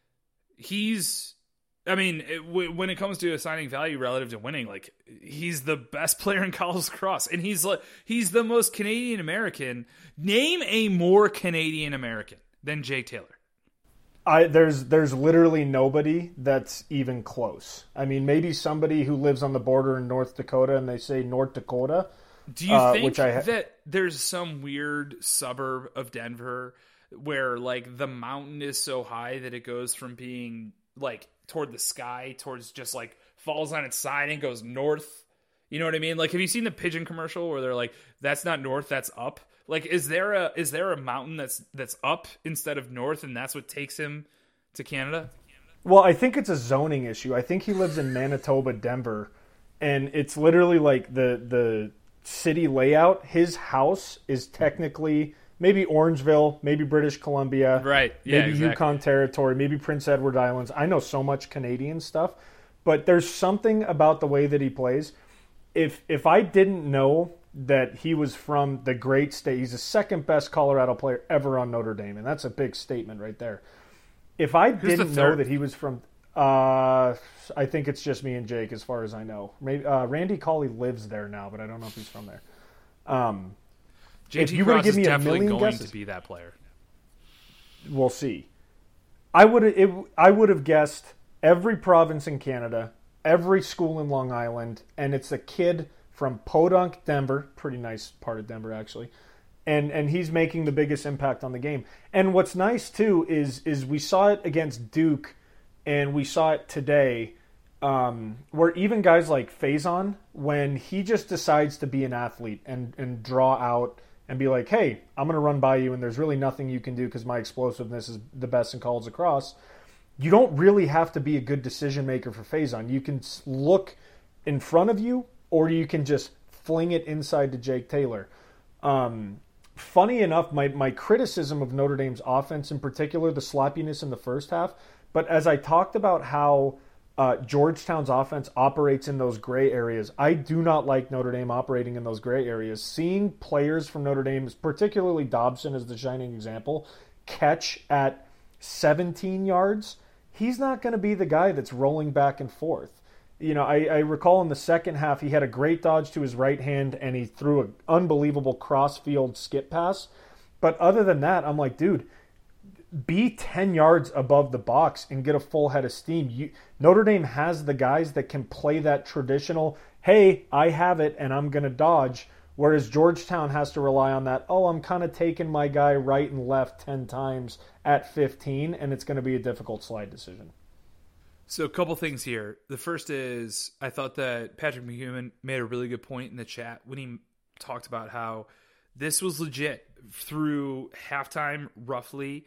when it comes to assigning value relative to winning, like, he's the best player in college lacrosse, and he's the most Canadian American. Name a more Canadian American than Jake Taylor. There's literally nobody that's even close. I mean, maybe somebody who lives on the border in North Dakota and they say North Dakota. Do you think that there's some weird suburb of Denver where like the mountain is so high that it goes from being like toward the sky towards just like falls on its side and goes north? You know what I mean? Like, have you seen the pigeon commercial where they're like, that's not north, that's up? Like, is there a mountain that's up instead of north, and that's what takes him to Canada? Well, I think it's a zoning issue. I think he lives in Manitoba, Denver, and it's literally like the city layout. His house is technically maybe Orangeville, maybe British Columbia, right? Yeah, maybe exactly. Yukon Territory, maybe Prince Edward Islands. I know so much Canadian stuff, but there's something about the way that he plays. If I didn't know that he was from the great state, he's the second best Colorado player ever on Notre Dame, and that's a big statement right there. If I didn't know that he was from, I think it's just me and Jake as far as I know. Maybe Randy Colley lives there now, but I don't know if he's from there. JT if you were to give me a million guesses, to be that player, we'll see. I would have guessed every province in Canada, every school in Long Island, and it's a kid from Podunk, Denver, pretty nice part of Denver actually, and he's making the biggest impact on the game. And what's nice too is we saw it against Duke, and we saw it today, where even guys like Faison, when he just decides to be an athlete and draw out and be like, hey, I'm going to run by you, and there's really nothing you can do because my explosiveness is the best in college lacrosse. You don't really have to be a good decision maker for Faison. You can look in front of you, or you can just fling it inside to Jake Taylor. Funny enough, my criticism of Notre Dame's offense, in particular, the sloppiness in the first half, but as I talked about how Georgetown's offense operates in those gray areas, I do not like Notre Dame operating in those gray areas. Seeing players from Notre Dame, particularly Dobson as the shining example, catch at 17 yards, he's not going to be the guy that's rolling back and forth. You know, I recall in the second half, he had a great dodge to his right hand, and he threw an unbelievable cross-field skip pass. But other than that, I'm like, dude, be 10 yards above the box and get a full head of steam. Notre Dame has the guys that can play that traditional, hey, I have it, and I'm going to dodge, whereas Georgetown has to rely on that, oh, I'm kind of taking my guy right and left 10 times at 15, and it's going to be a difficult slide decision. So a couple things here. The first is I thought that Patrick McEwen made a really good point in the chat when he talked about how this was legit through halftime, roughly.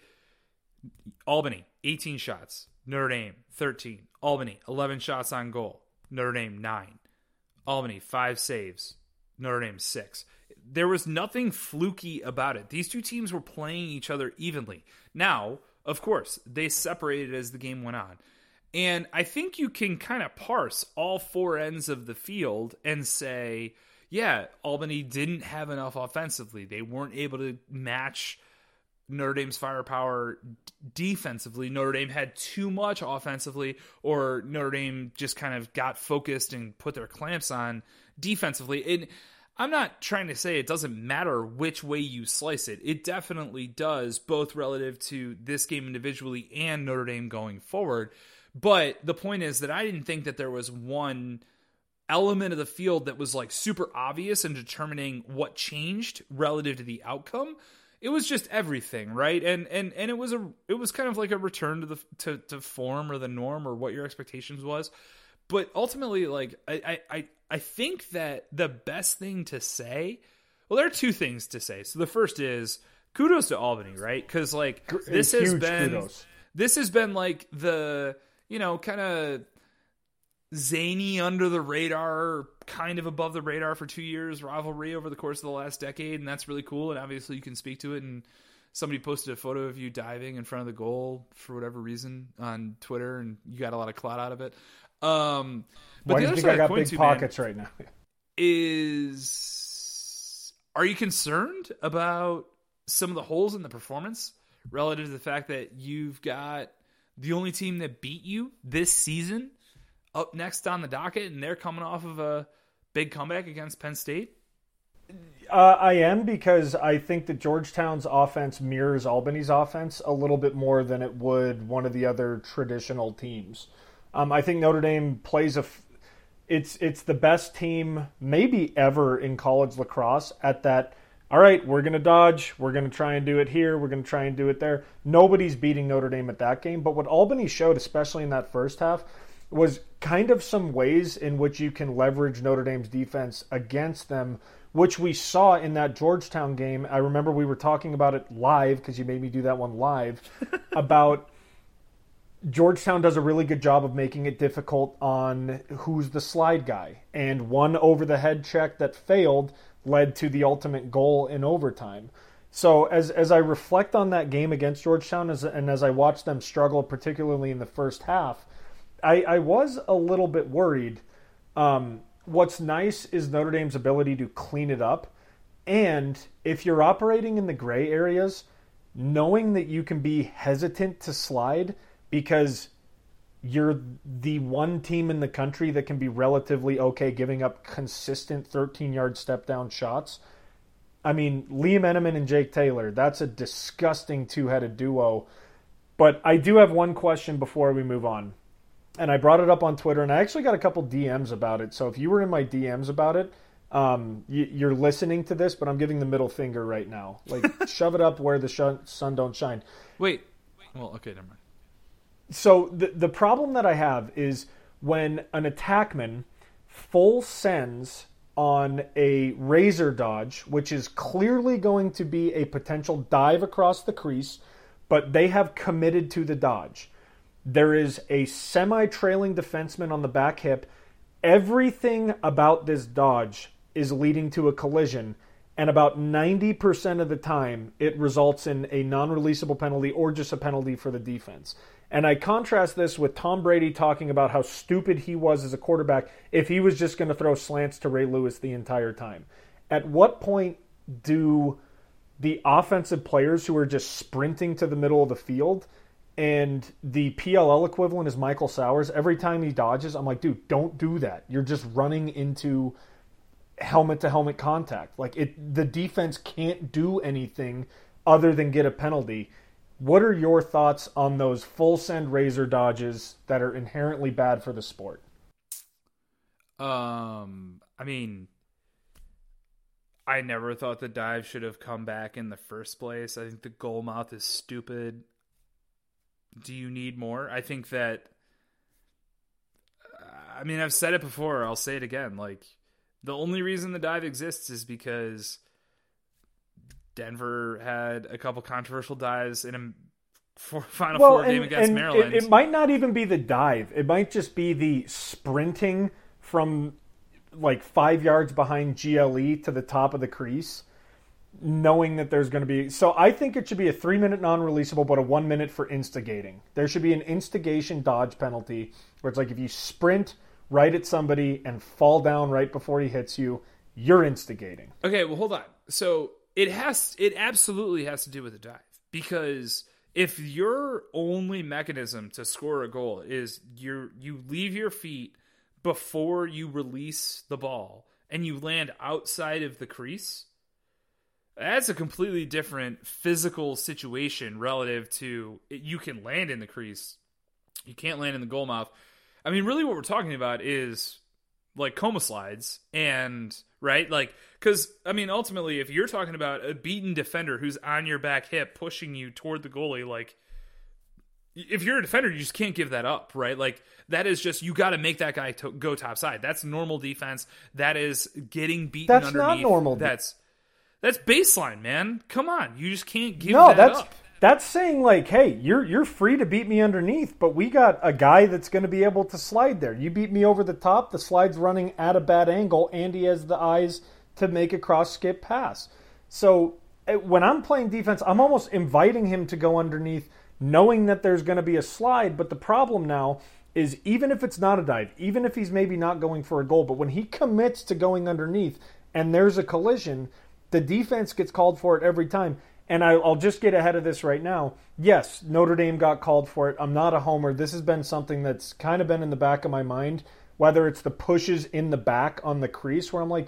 Albany, 18 shots. Notre Dame, 13. Albany, 11 shots on goal. Notre Dame, 9. Albany, 5 saves. Notre Dame, 6. There was nothing fluky about it. These two teams were playing each other evenly. Now, of course, they separated as the game went on. And I think you can kind of parse all four ends of the field and say, yeah, Albany didn't have enough offensively. They weren't able to match Notre Dame's firepower defensively. Notre Dame had too much offensively, or Notre Dame just kind of got focused and put their clamps on defensively. And I'm not trying to say it doesn't matter which way you slice it. It definitely does, both relative to this game individually and Notre Dame going forward. But the point is that I didn't think that there was one element of the field that was like super obvious in determining what changed relative to the outcome. It was just everything, right? And it was kind of like a return to the to form or the norm or what your expectations was. But ultimately, like I think that the best thing to say, well, there are two things to say. So the first is kudos to Albany, right? Because like this has been like the, you know, kind of zany, under the radar, kind of above the radar for 2 years rivalry over the course of the last decade, and that's really cool. And obviously you can speak to it. And somebody posted a photo of you diving in front of the goal for whatever reason on Twitter, and you got a lot of clout out of it. But why do you think I got big pockets right now? Are you concerned about some of the holes in the performance relative to the fact that you've got the only team that beat you this season up next on the docket, and they're coming off of a big comeback against Penn State? I am, because I think that Georgetown's offense mirrors Albany's offense a little bit more than it would one of the other traditional teams. I think Notre Dame plays it's the best team maybe ever in college lacrosse at that. All right, we're going to dodge. We're going to try and do it here. We're going to try and do it there. Nobody's beating Notre Dame at that game. But what Albany showed, especially in that first half, was kind of some ways in which you can leverage Notre Dame's defense against them, which we saw in that Georgetown game. I remember we were talking about it live, because you made me do that one live, about Georgetown does a really good job of making it difficult on who's the slide guy. And one over-the-head check that failed led to the ultimate goal in overtime. So as I reflect on that game against Georgetown, and as I watch them struggle, particularly in the first half, I was a little bit worried. What's nice is Notre Dame's ability to clean it up. And if you're operating in the gray areas, knowing that you can be hesitant to slide because you're the one team in the country that can be relatively okay giving up consistent 13-yard step-down shots. I mean, Liam Eneman and Jake Taylor, that's a disgusting two-headed duo. But I do have one question before we move on. And I brought it up on Twitter, and I actually got a couple DMs about it. So if you were in my DMs about it, you're listening to this, but I'm giving the middle finger right now. Like, shove it up where the sun don't shine. Wait. Well, okay, never mind. So the problem that I have is when an attackman full sends on a razor dodge, which is clearly going to be a potential dive across the crease, but they have committed to the dodge. There is a semi-trailing defenseman on the back hip. Everything about this dodge is leading to a collision, and about 90% of the time it results in a non-releasable penalty or just a penalty for the defense. And I contrast this with Tom Brady talking about how stupid he was as a quarterback if he was just going to throw slants to Ray Lewis the entire time. At what point do the offensive players who are just sprinting to the middle of the field, and the PLL equivalent is Michael Sowers, every time he dodges, I'm like, dude, don't do that. You're just running into helmet-to-helmet contact. Like, the defense can't do anything other than get a penalty. What are your thoughts on those full send razor dodges that are inherently bad for the sport? I mean, I never thought the dive should have come back in the first place. I think the goal mouth is stupid. Do you need more? I think that, I mean, I've said it before, I'll say it again. Like, the only reason the dive exists is because Denver had a couple controversial dives in a Final Four game against Maryland. It might not even be the dive. It might just be the sprinting from like 5 yards behind GLE to the top of the crease, knowing that there's going to be... So I think it should be a 3-minute non-releasable, but a 1 minute for instigating. There should be an instigation dodge penalty where it's like if you sprint right at somebody and fall down right before he hits you, you're instigating. Okay, well, hold on. So it absolutely has to do with the dive, because if your only mechanism to score a goal is you leave your feet before you release the ball and you land outside of the crease, that's a completely different physical situation relative to you can land in the crease. You can't land in the goal mouth. I mean, really what we're talking about is like coma slides and, right? Like, because, I mean, ultimately, if you're talking about a beaten defender who's on your back hip pushing you toward the goalie, like, if you're a defender, you just can't give that up, right? Like, that is just, you got to make that guy go top side. That's normal defense. That is getting beaten underneath. That's not normal. That's baseline, man. Come on. You just can't give that up. That's saying, like, hey, you're free to beat me underneath, but we got a guy that's going to be able to slide there. You beat me over the top, the slide's running at a bad angle, and he has the eyes to make a cross-skip pass. So when I'm playing defense, I'm almost inviting him to go underneath, knowing that there's going to be a slide. But the problem now is, even if it's not a dive, even if he's maybe not going for a goal, but when he commits to going underneath and there's a collision, the defense gets called for it every time. And I'll just get ahead of this right now. Yes, Notre Dame got called for it. I'm not a homer. This has been something that's kind of been in the back of my mind, whether it's the pushes in the back on the crease where I'm like,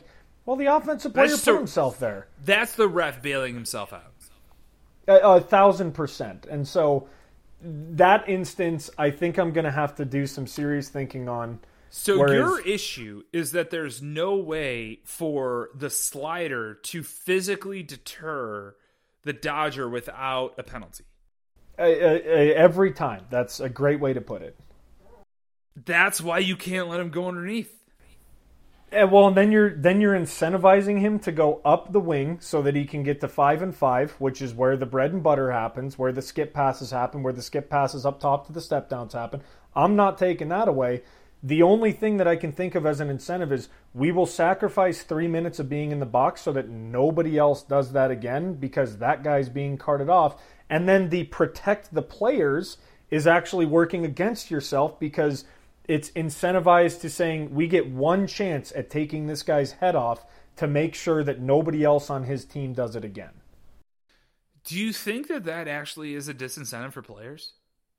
Well, the offensive player That's put himself there. That's the ref bailing himself out. 1,000%. And so that instance, I think I'm going to have to do some serious thinking on. So Whereas, your issue is that there's no way for the slider to physically deter the dodger without a penalty. Every time. That's a great way to put it. That's why you can't let him go underneath. Well, and then you're incentivizing him to go up the wing so that he can get to 5 and 5, which is where the bread and butter happens, where the skip passes happen, where the skip passes up top to the step downs happen. I'm not taking that away. The only thing that I can think of as an incentive is we will sacrifice 3 minutes of being in the box so that nobody else does that again because that guy's being carted off. And then the protect the players is actually working against yourself because it's incentivized to saying we get one chance at taking this guy's head off to make sure that nobody else on his team does it again. Do you think that that actually is a disincentive for players?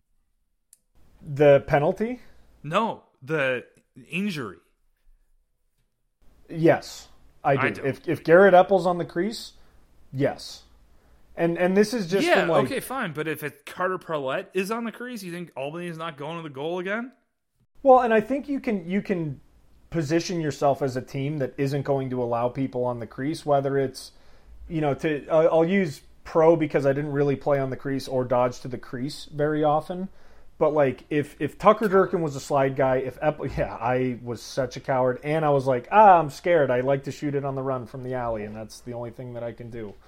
The penalty? No, the injury. Yes, I do. I don't. If Garrett Epple's on the crease, yes. And this is just from like, okay, fine. But if Carter Parlett is on the crease, you think Albany is not going to the goal again? well, and I think you can position yourself as a team that isn't going to allow people on the crease, whether it's, I'll use pro because I didn't really play on the crease or dodge to the crease very often. But like if Tucker Durkin was a slide guy, if Epple, I was such a coward, and I was like, I'm scared. I like to shoot it on the run from the alley, and that's the only thing that I can do.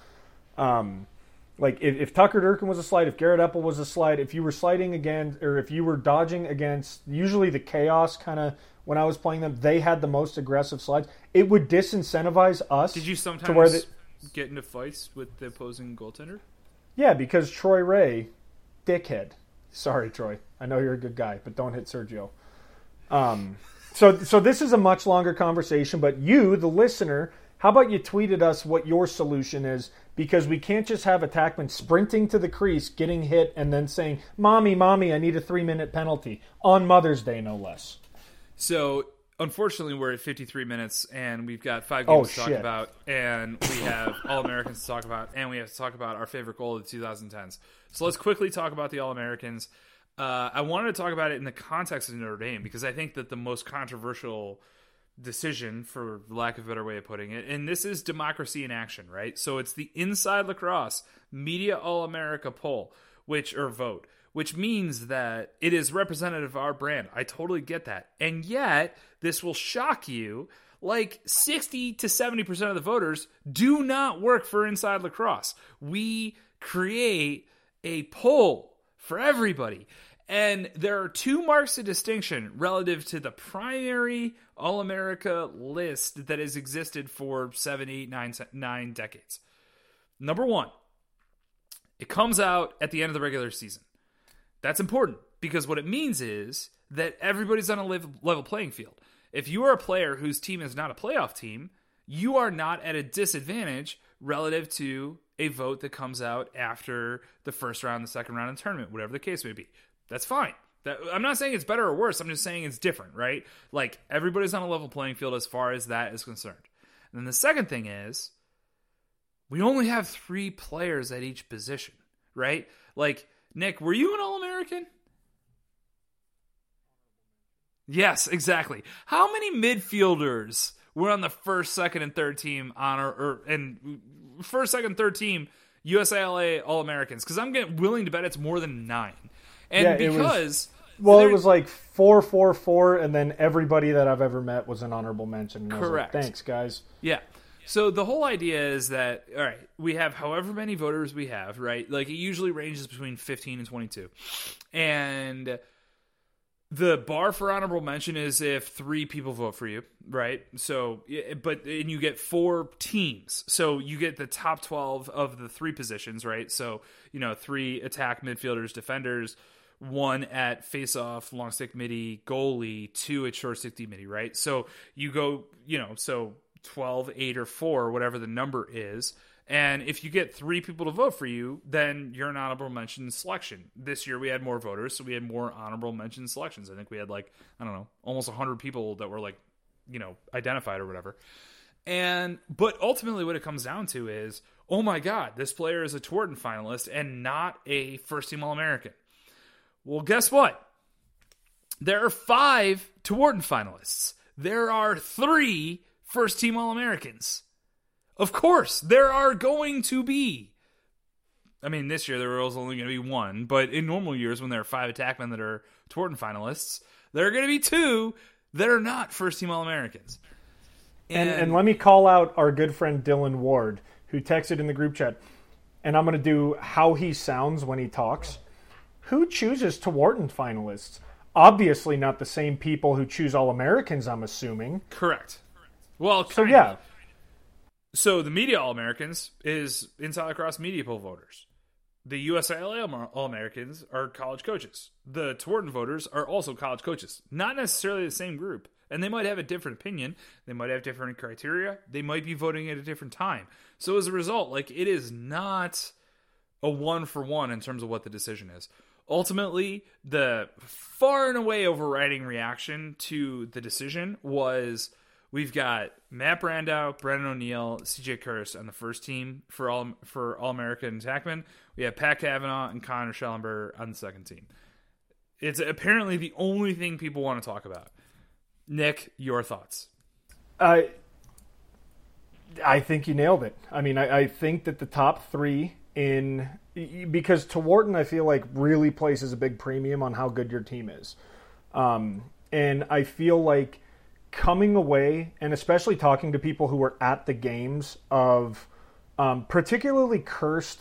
Like if Tucker Durkin was a slide, if Garrett Epple was a slide, if you were sliding again, or if you were dodging against, usually the Chaos kind of, when I was playing them, they had the most aggressive slides. It would disincentivize us. Did you sometimes to where get into fights with the opposing goaltender? Yeah, because Troy Ray, dickhead. Sorry, Troy. I know you're a good guy, but don't hit Sergio. So this is a much longer conversation, but you, the listener, how about you tweeted us what your solution is? Because we can't just have attackmen sprinting to the crease, getting hit, and then saying, Mommy, I need a 3-minute penalty. On Mother's Day, no less. So, unfortunately, we're at 53 minutes, and we've got 5 games to talk shit. about, and we have All-Americans to talk about, and we have to talk about our favorite goal of the 2010s. So let's quickly talk about the All-Americans. I wanted to talk about it in the context of Notre Dame, because I think that the most controversial decision, for lack of a better way of putting it, and this is democracy in action, right? So it's the Inside Lacrosse Media All-America poll, vote, which means that it is representative of our brand. I totally get that. And yet, this will shock you, like 60 to 70% of the voters do not work for Inside Lacrosse. We create a poll for everybody. And there are 2 marks of distinction relative to the primary All-America list that has existed for 7, 8, 9 decades. Number 1, it comes out at the end of the regular season. That's important because what it means is that everybody's on a level playing field. If you are a player whose team is not a playoff team, you are not at a disadvantage relative to a vote that comes out after the first round, the second round of the tournament, whatever the case may be. That's fine. I'm not saying it's better or worse. I'm just saying it's different, right? Like, everybody's on a level playing field as far as that is concerned. And then the second thing is, we only have 3 players at each position, right? Like, Nick, were you an All-American? Yes, exactly. How many midfielders were on the first, second, and third team first, second, third team USALA All-Americans? Because I'm willing to bet it's more than 9. And Yeah, because... it was like 4, and then everybody that I've ever met was an honorable mention. And Correct. I was like, thanks, guys. Yeah. So the whole idea is that, all right, we have however many voters we have, right? Like, it usually ranges between 15 and 22. And the bar for honorable mention is if 3 people vote for you, right? So, and you get 4 teams. So you get the top 12 of the 3 positions, right? So, 3 attack midfielders, defenders, 1 at face-off, long stick midi, goalie, 2 at short stick D midi, right? So you go, so 12, 8, or 4, whatever the number is. And if you get 3 people to vote for you, then you're an honorable mention selection. This year we had more voters, so we had more honorable mention selections. I think we had almost 100 people that were identified or whatever. But ultimately what it comes down to is, oh my God, this player is a Tewaaraton finalist and not a first-team All-American. Well, guess what? There are 5 Tewaaraton finalists. There are 3 first-team All-Americans. Of course, there are going to be. I mean, this year there was only going to be 1, but in normal years when there are 5 attackmen that are Tewaaraton finalists, there are going to be 2 that are not first-team All-Americans. And let me call out our good friend Dylan Ward, who texted in the group chat, and I'm going to do how he sounds when he talks. Who chooses Tewaaraton finalists? Obviously not the same people who choose All-Americans, I'm assuming. Correct. Well, so yeah. So the Media All-Americans is Inside Lacrosse Media Poll voters. The USILA All-Americans are college coaches. The Tewaaraton voters are also college coaches. Not necessarily the same group. And they might have a different opinion. They might have different criteria. They might be voting at a different time. So as a result, it is not a 1-for-1 in terms of what the decision is. Ultimately, the far and away overriding reaction to the decision was we've got Matt Brandau, Brennan O'Neill, CJ Kirst on the first team for All-American attackmen. We have Pat Kavanaugh and Connor Schellenberger on the second team. It's apparently the only thing people want to talk about. Nick, your thoughts? I think you nailed it. I mean, I think that the top 3 because Tewaaraton, I feel like, really places a big premium on how good your team is. And I feel like coming away, and especially talking to people who were at the games of particularly Kirst,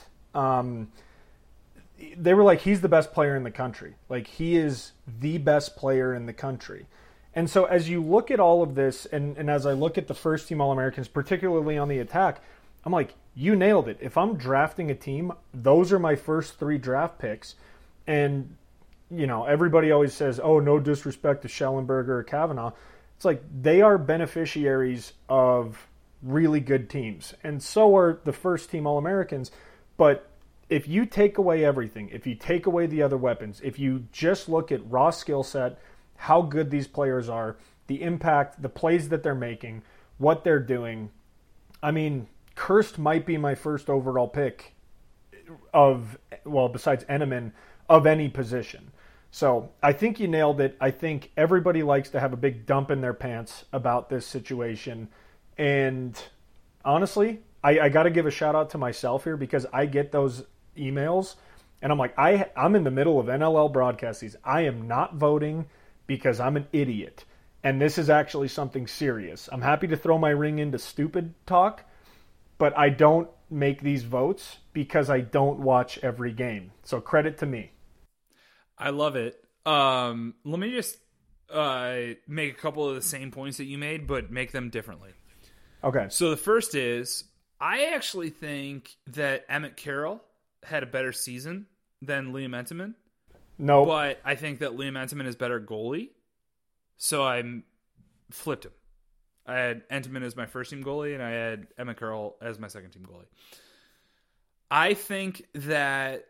they were like, he's the best player in the country. He is the best player in the country. And so as you look at all of this, and as I look at the first-team All-Americans, particularly on the attack, I'm like, you nailed it. If I'm drafting a team, those are my first 3 draft picks. And, everybody always says, oh, no disrespect to Schellenberger or Kavanaugh. It's like they are beneficiaries of really good teams. And so are the first-team All-Americans. But if you take away everything, if you take away the other weapons, if you just look at raw skill set, how good these players are, the impact, the plays that they're making, what they're doing. I mean, Kirst might be my first overall pick besides Enneman, of any position. So I think you nailed it. I think everybody likes to have a big dump in their pants about this situation. And honestly, I got to give a shout out to myself here because I get those emails and I'm like, I'm in the middle of NLL broadcast season. I am not voting because I'm an idiot. And this is actually something serious. I'm happy to throw my ring into stupid talk, but I don't make these votes because I don't watch every game. So credit to me. I love it. Let me just make a couple of the same points that you made, but make them differently. Okay. So the first is, I actually think that Emmett Carroll had a better season than Liam Entenmann. No. But I think that Liam Entenmann is better goalie, so I flipped him. I had Entenmann as my first-team goalie, and I had Emmett Carroll as my second-team goalie. I think that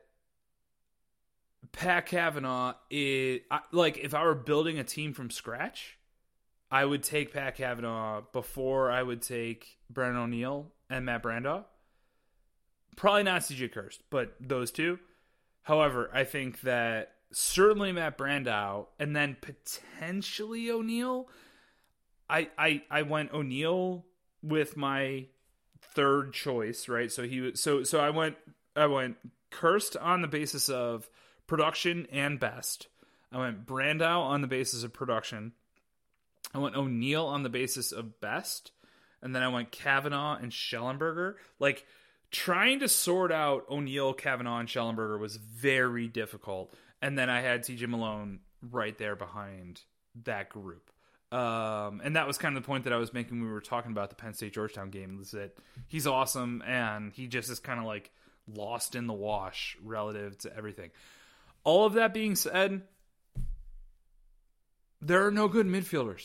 Pat Kavanaugh is... if I were building a team from scratch, I would take Pat Kavanaugh before I would take Brennan O'Neill and Matt Brandau. Probably not CJ Kirst, but those two. However, I think that certainly Matt Brandau and then potentially O'Neill. I went O'Neill with my third choice, right? So I went Kirst on the basis of production and best. I went Brandau on the basis of production. I went O'Neill on the basis of best. And then I went Kavanaugh and Schellenberger. Trying to sort out O'Neill, Kavanaugh, and Schellenberger was very difficult. And then I had TJ Malone right there behind that group. And that was kind of the point that I was making when we were talking about the Penn State-Georgetown game, is that he's awesome, and he just is kind of lost in the wash relative to everything. All of that being said, there are no good midfielders.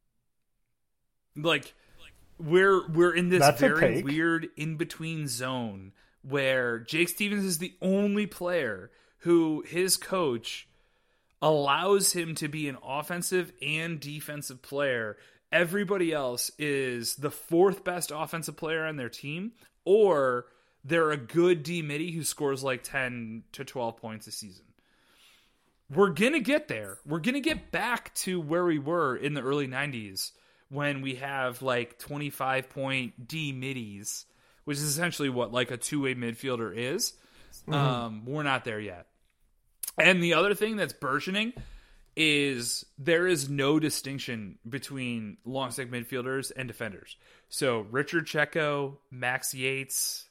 We're in this very weird in-between zone where Jake Stevens is the only player who his coach allows him to be an offensive and defensive player everybody else is the fourth best offensive player on their team, or they're a good D midi who scores like 10 to 12 points a season. We're going to get there. We're going to get back to where we were in the early 90s when we have like 25-point D middies, which is essentially what like a two-way midfielder is. We're not there yet. And the other thing that's burgeoning is there is no distinction between long stick midfielders and defenders. So Richard Checo, Max Yates,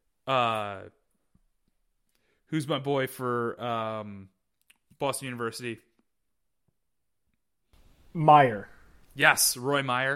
who's my boy for Boston University? Meyer. Yes, Roy Meyer.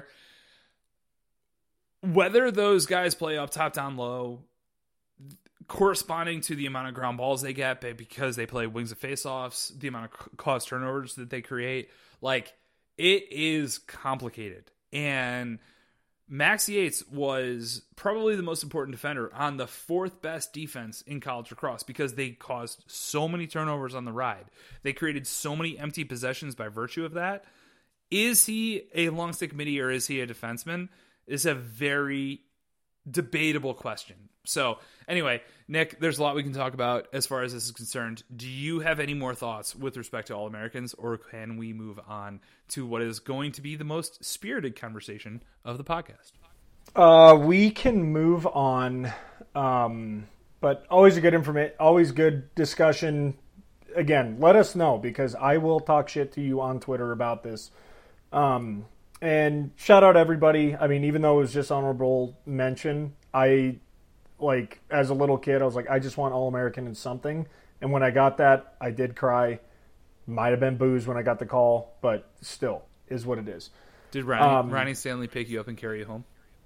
Whether those guys play up top, down low, corresponding to the amount of ground balls they get because they play wings of faceoffs, the amount of cause turnovers that they create, like, it is complicated. And Max Yates was probably the most important defender on the fourth best defense in college lacrosse because they caused so many turnovers on the ride. They created so many empty possessions by virtue of that. Is he a long stick midi or is he a defenseman? Is a very debatable question. So anyway, Nick, there's a lot we can talk about as far as this is concerned. Do you have any more thoughts with respect to All-Americans, or can we move on to what is going to be the most spirited conversation of the podcast? We can move on, but always a good always good discussion. Again, let us know because I will talk shit to you on Twitter about this. And shout out everybody. I mean, even though it was just honorable mention, like, as a little kid, I was like, I just want All-American in something. And when I got that, I did cry. Might have been booze when I got the call, but still is what it is. Did Ronnie Stanley pick you up and carry you home?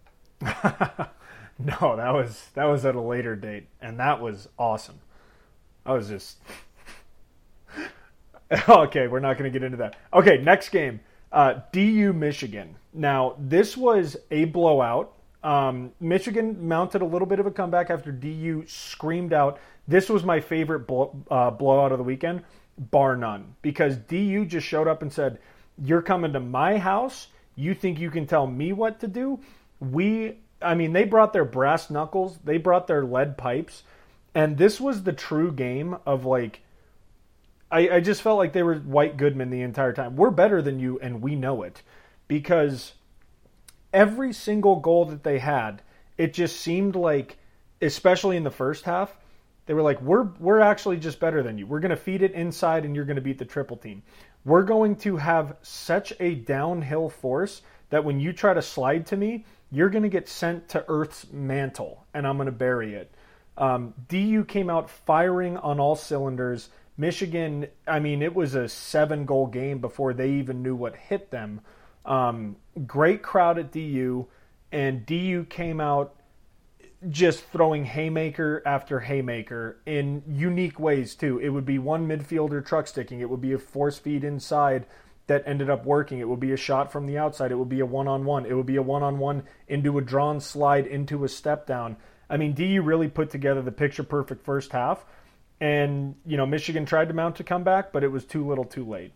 No, that was at a later date, and that was awesome. I was just... Okay, we're not going to get into that. Okay, next game. DU Michigan. Now, this was a blowout. Michigan mounted a little bit of a comeback after DU screamed out. This was my favorite blowout of the weekend, bar none, because DU just showed up and said, you're coming to my house. You think you can tell me what to do? They brought their brass knuckles. They brought their lead pipes. And this was the true game of, like, I just felt like they were White Goodman the entire time. We're better than you, and we know it. Because every single goal that they had, it just seemed like, especially in the first half, they were like, we're actually just better than you. We're going to feed it inside, and you're going to beat the triple team. We're going to have such a downhill force that when you try to slide to me, you're going to get sent to Earth's mantle, and I'm going to bury it. DU came out firing on all cylinders. Michigan, it was a 7-goal game before they even knew what hit them. Great crowd at DU, and DU came out just throwing haymaker after haymaker in unique ways too. It would be one midfielder truck sticking. It would be a force feed inside that ended up working. It would be a shot from the outside. It would be a one-on-one. It would be a one-on-one into a drawn slide into a step down. DU really put together the picture-perfect first half. And, Michigan tried to mount a comeback, but it was too little too late.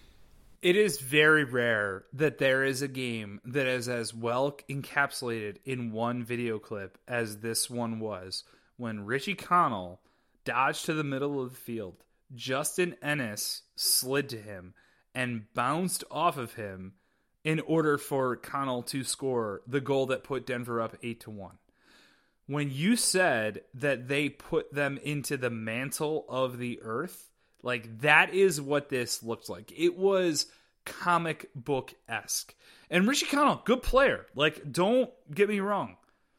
It is very rare that there is a game that is as well encapsulated in one video clip as this one was, when Richie Connell dodged to the middle of the field. Justin Ennis slid to him and bounced off of him in order for Connell to score the goal that put Denver up 8-1. When you said that they put them into the mantle of the earth, like, that is what this looked like. It was comic book-esque. And Richie Connell, good player. Like, don't get me wrong.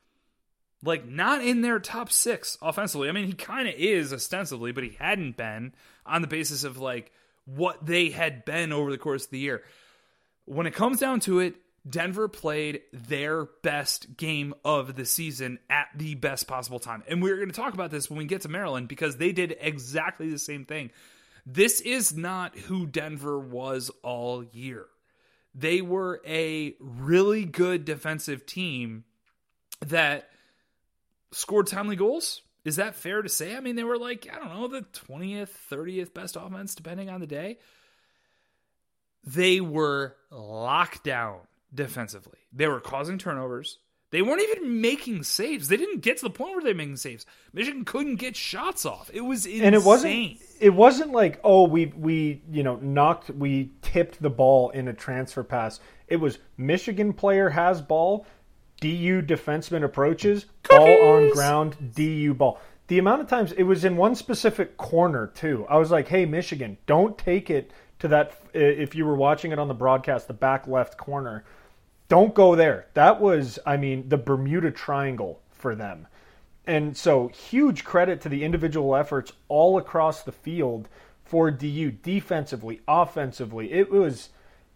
Like, not in their top 6 offensively. He kind of is ostensibly, but he hadn't been on the basis of, like, what they had been over the course of the year. When it comes down to it, Denver played their best game of the season at the best possible time. And we're going to talk about this when we get to Maryland because they did exactly the same thing. This is not who Denver was all year. They were a really good defensive team that scored timely goals. Is that fair to say? They were like, the 20th, 30th best offense, depending on the day. They were locked down defensively. They were causing turnovers. They weren't even making saves. They didn't get to the point where they were making saves. Michigan couldn't get shots off. It was insane. And it wasn't like, oh, we tipped the ball in a transfer pass. It was Michigan player has ball, DU defenseman approaches, ball on ground, DU ball. The amount of times it was in one specific corner too. I was like, hey, Michigan, don't take it to that. If you were watching it on the broadcast, the back left corner, don't go there. That was, the Bermuda Triangle for them. And so huge credit to the individual efforts all across the field for DU, defensively, offensively. It was,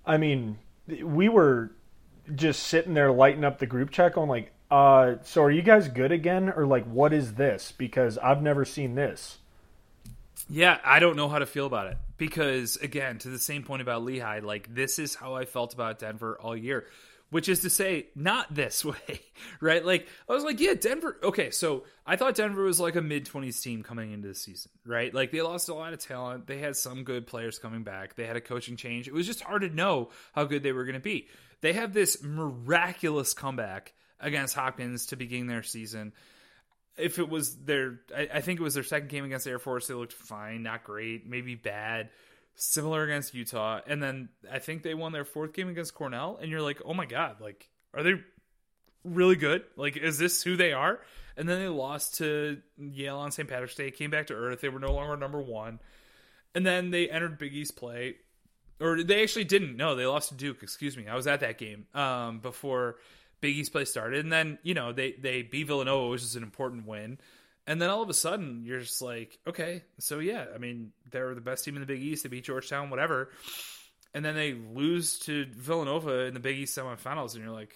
we were just sitting there lighting up the group chat going like, so are you guys good again? Or like, what is this? Because I've never seen this. Yeah, I don't know how to feel about it. Because, again, to the same point about Lehigh, like, this is how I felt about Denver all year. Which is to say, not this way, right? Like, I was like, yeah, Denver. Okay, so I thought Denver was like a mid-20s team coming into the season, right? Like, they lost a lot of talent. They had some good players coming back. They had a coaching change. It was just hard to know how good they were going to be. They have this miraculous comeback against Hopkins to begin their season. If it was I think it was their second game against Air Force. They looked fine, not great, maybe bad. Similar against Utah, and then I think they won their fourth game against Cornell, and you're like, oh my god, like, are they really good? Like, is this who they are? And then they lost to Yale on St. Patrick's Day, came back to earth, they were no longer number one, and then they entered Big East play, or they actually didn't, no, they lost to Duke, excuse me, I was at that game before Big East play started, and then, they beat Villanova, which is an important win. And then all of a sudden, you're just like, okay, so yeah, they're the best team in the Big East. They beat Georgetown, whatever. And then they lose to Villanova in the Big East semifinals, and you're like,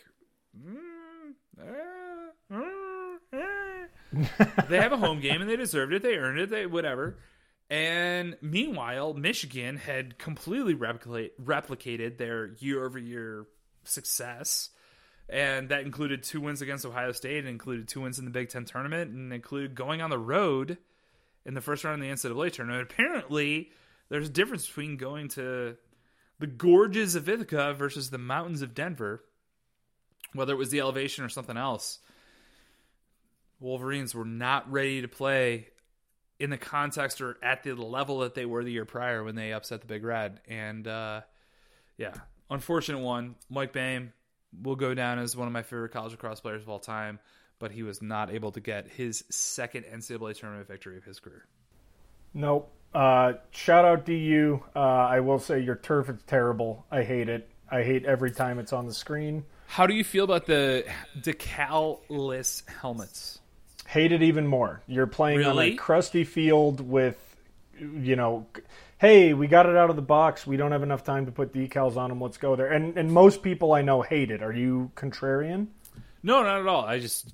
they have a home game, and they deserved it. They earned it, whatever. And meanwhile, Michigan had completely replicated their year-over-year success. And that included 2 wins against Ohio State, and included 2 wins in the Big Ten tournament, and included going on the road in the first round of the NCAA tournament. Apparently, there's a difference between going to the gorges of Ithaca versus the mountains of Denver, whether it was the elevation or something else. Wolverines were not ready to play in the context or at the level that they were the year prior when they upset the Big Red. And, unfortunate one. Mike Boehm will go down as one of my favorite college lacrosse players of all time, but he was not able to get his second NCAA tournament victory of his career. Nope. Shout out DU. I will say your turf is terrible. I hate it. I hate every time it's on the screen. How do you feel about the decal-less helmets? Hate it even more. You're playing on a crusty field with, hey, we got it out of the box. We don't have enough time to put decals on them. Let's go there. And most people I know hate it. Are you contrarian? No, not at all. I just,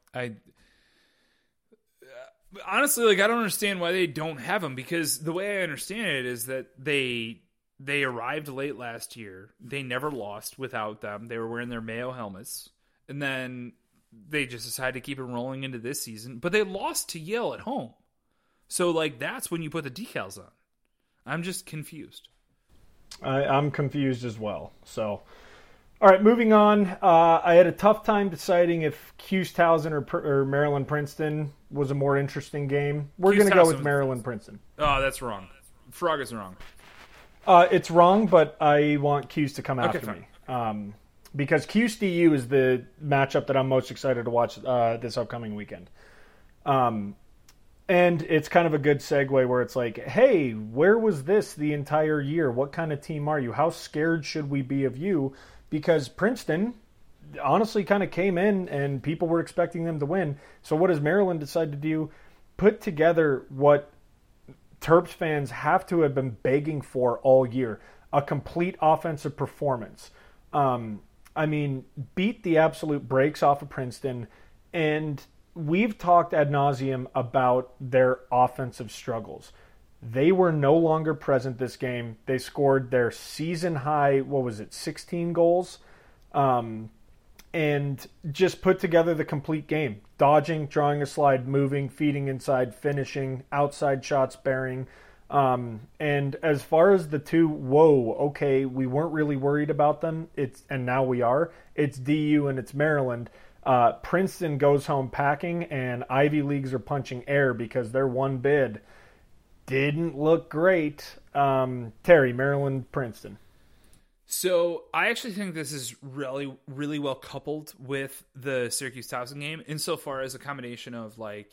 honestly, like, I don't understand why they don't have them, because the way I understand it is that they arrived late last year. They never lost without them. They were wearing their Mayo helmets. And then they just decided to keep it rolling into this season. But they lost to Yale at home. So, like, that's when you put the decals on. I'm just confused. I'm confused as well. So, all right, moving on. I had a tough time deciding if Cuse Towson or Maryland Princeton was a more interesting game. We're going to go with Maryland Princeton. Oh, that's wrong. Frog is wrong. It's wrong, but I want Cuse to come after me. Because Cuse DU is the matchup that I'm most excited to watch this upcoming weekend. And it's kind of a good segue where it's like, hey, where was this the entire year? What kind of team are you? How scared should we be of you? Because Princeton honestly kind of came in and people were expecting them to win. So what does Maryland decide to do? Put together what Terps fans have to have been begging for all year, a complete offensive performance. Beat the absolute brakes off of Princeton, and we've talked ad nauseum about their offensive struggles. They were no longer present this game. They scored their season high, 16 goals? And just put together the complete game. Dodging, drawing a slide, moving, feeding inside, finishing, outside shots bearing. And as far as the two, whoa, okay, we weren't really worried about them. And now we are. It's DU and it's Maryland. Princeton goes home packing, and Ivy Leagues are punching air because their one bid didn't look great. Terry, Maryland, Princeton. So I actually think this is really, really well coupled with the Syracuse Towson game, insofar as a combination of like,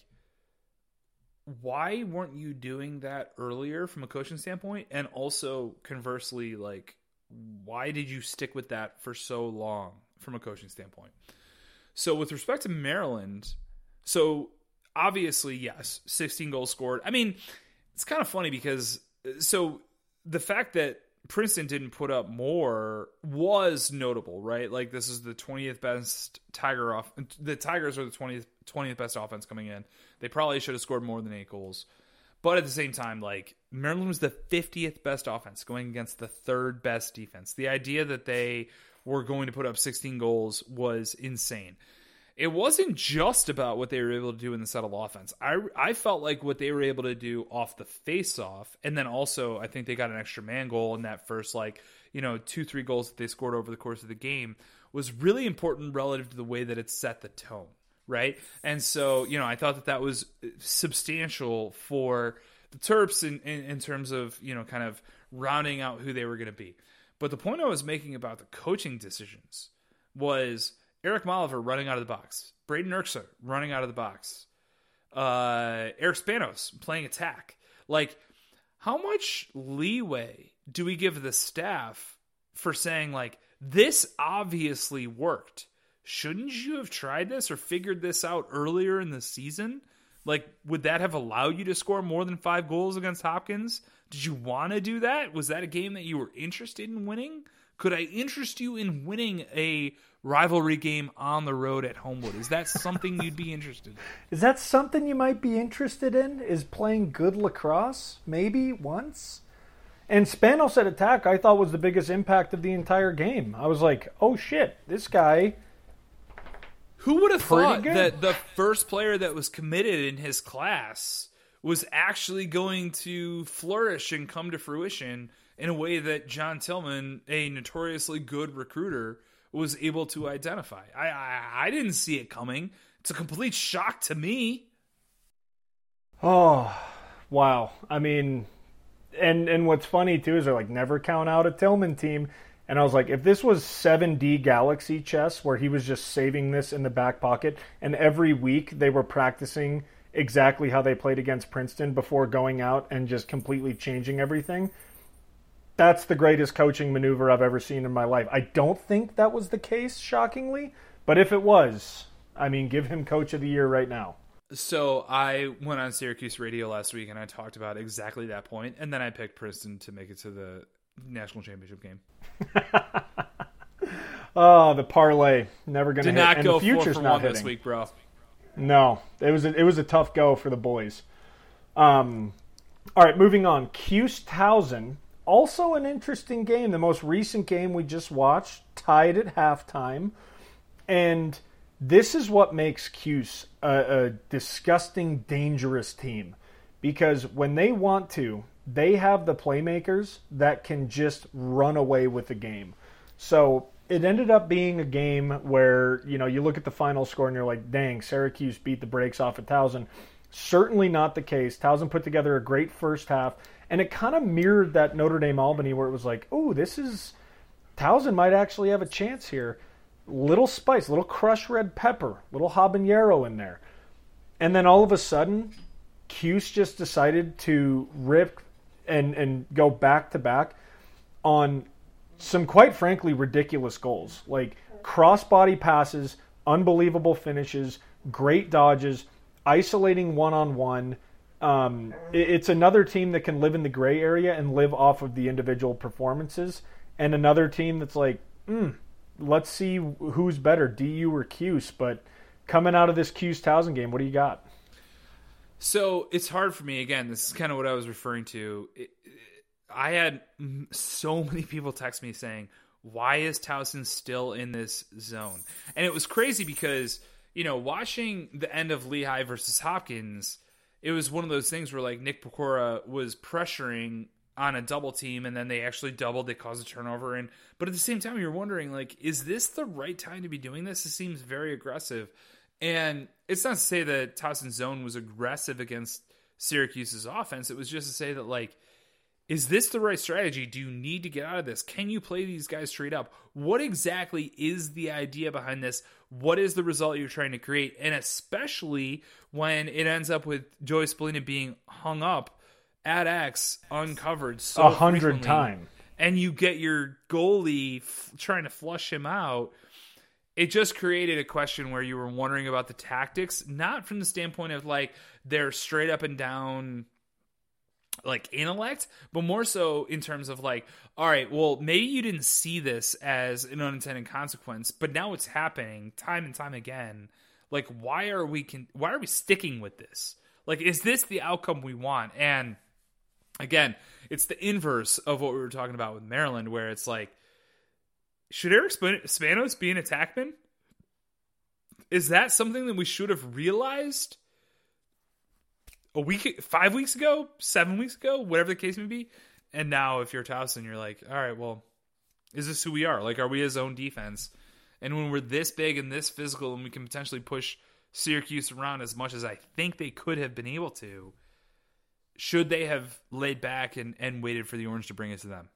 why weren't you doing that earlier from a coaching standpoint? And also conversely, like, why did you stick with that for so long from a coaching standpoint? So with respect to Maryland, so obviously, yes, 16 goals scored. I mean, it's kind of funny because so the fact that Princeton didn't put up more was notable, right? Like, this is the 20th best Tiger off. The Tigers are the 20th best offense coming in. They probably should have scored more than 8 goals. But at the same time, like, Maryland was the 50th best offense going against the 3rd best defense. The idea that they were going to put up 16 goals was insane. It wasn't just about what they were able to do in the settled offense. I felt like what they were able to do off the face-off, and then also I think they got an extra man goal in that first, 2-3 goals that they scored over the course of the game, was really important relative to the way that it set the tone, right? And so, I thought that was substantial for the Terps in terms of, kind of rounding out who they were going to be. But the point I was making about the coaching decisions was Eric Molliver running out of the box, Braden Erkser running out of the box, Eric Spanos playing attack. Like, how much leeway do we give the staff for saying, like, this obviously worked? Shouldn't you have tried this or figured this out earlier in the season? Like, would that have allowed you to score more than 5 goals against Hopkins? Did you want to do that? Was that a game that you were interested in winning? Could I interest you in winning a rivalry game on the road at Homewood? Is that something you'd be interested in? Is that something you might be interested in? Is playing good lacrosse? Maybe once? And Spanos at attack, I thought was the biggest impact of the entire game. I was like, oh shit, this guy... Who would have thought that the first player that was committed in his class was actually going to flourish and come to fruition in a way that John Tillman, a notoriously good recruiter, was able to identify? I didn't see it coming. It's a complete shock to me. Oh, wow. I mean, and what's funny too is they're like, never count out a Tillman team. And I was like, if this was 7D Galaxy chess where he was just saving this in the back pocket and every week they were practicing exactly how they played against Princeton before going out and just completely changing everything, that's the greatest coaching maneuver I've ever seen in my life. I don't think that was the case, shockingly, but if it was, I mean, give him Coach of the Year right now. So I went on Syracuse radio last week and I talked about exactly that point, and then I picked Princeton to make it to the national championship game. Oh, the parlay, never going to hit. Did not and go the future's 4 for not 1 hitting this week, bro. No, it was a tough go for the boys. All right, moving on. Cuse Towson, also an interesting game. The most recent game we just watched, tied at halftime, and this is what makes Cuse a disgusting, dangerous team, because when they want to, they have the playmakers that can just run away with the game. So it ended up being a game where, you look at the final score and you're like, dang, Syracuse beat the brakes off of Towson. Certainly not the case. Towson put together a great first half, and it kind of mirrored that Notre Dame Albany where it was like, oh, Towson might actually have a chance here. Little spice, little crushed red pepper, little habanero in there. And then all of a sudden, Cuse just decided to rip and go back-to-back on some, quite frankly, ridiculous goals. Like cross-body passes, unbelievable finishes, great dodges, isolating one-on-one. It's another team that can live in the gray area and live off of the individual performances, and another team that's like, let's see who's better, DU or Cuse. But coming out of this Cuse Towson game, what do you got? So it's hard for me. Again, this is kind of what I was referring to. I had so many people text me saying, why is Towson still in this zone? And it was crazy because, watching the end of Lehigh versus Hopkins, it was one of those things where like Nick Pecora was pressuring on a double team, and then they actually doubled. They caused a turnover, but at the same time, you're wondering like, is this the right time to be doing this? It seems very aggressive, and it's not to say that Towson zone was aggressive against Syracuse's offense. It was just to say that like, is this the right strategy? Do you need to get out of this? Can you play these guys straight up? What exactly is the idea behind this? What is the result you're trying to create? And especially when it ends up with Joey Spallina being hung up at X, uncovered so 100 times, and you get your goalie trying to flush him out. It just created a question where you were wondering about the tactics, not from the standpoint of like their straight up and down like intellect, but more so in terms of like, all right, well, maybe you didn't see this as an unintended consequence, but now it's happening time and time again. Like, why are we sticking with this? Like, is this the outcome we want? And again, it's the inverse of what we were talking about with Maryland, where it's like, should Eric Spanos be an attackman? Is that something that we should have realized a week, 5 weeks ago, 7 weeks ago, whatever the case may be? And now if you're Towson, you're like, all right, well, is this who we are? Like, are we a zone defense? And when we're this big and this physical and we can potentially push Syracuse around as much as I think they could have been able to, should they have laid back and waited for the Orange to bring it to them?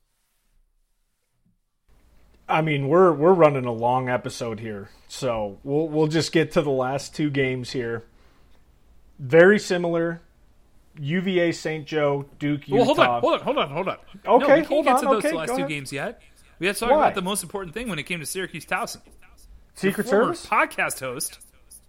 I mean, we're running a long episode here, so we'll just get to the last two games here. Very similar. UVA St. Joe, Duke, Utah. Well, hold on. Okay, no, we can't hold get on. to those Okay, last two ahead. games yet. We have to talk about the most important thing when it came to Syracuse Towson. Secret Service? Podcast host.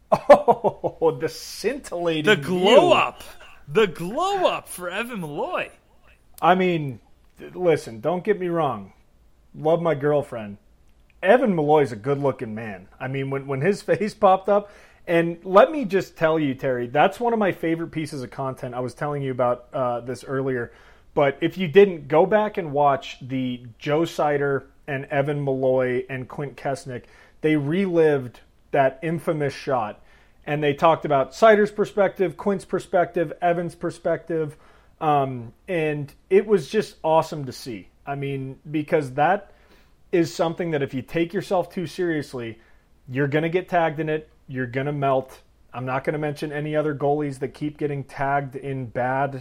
Oh, the scintillating The glow view. up. The glow up for Evan Malloy. I mean, listen, don't get me wrong. Love my girlfriend. Evan Malloy's a good-looking man. I mean, when his face popped up, and let me just tell you, Terry, that's one of my favorite pieces of content. I was telling you about this earlier, but if you didn't, go back and watch the Joe Sider and Evan Malloy and Quint Kesnick. They relived that infamous shot, and they talked about Sider's perspective, Quint's perspective, Evan's perspective, and it was just awesome to see. I mean, because that is something that if you take yourself too seriously, you're going to get tagged in it. You're going to melt. I'm not going to mention any other goalies that keep getting tagged in bad,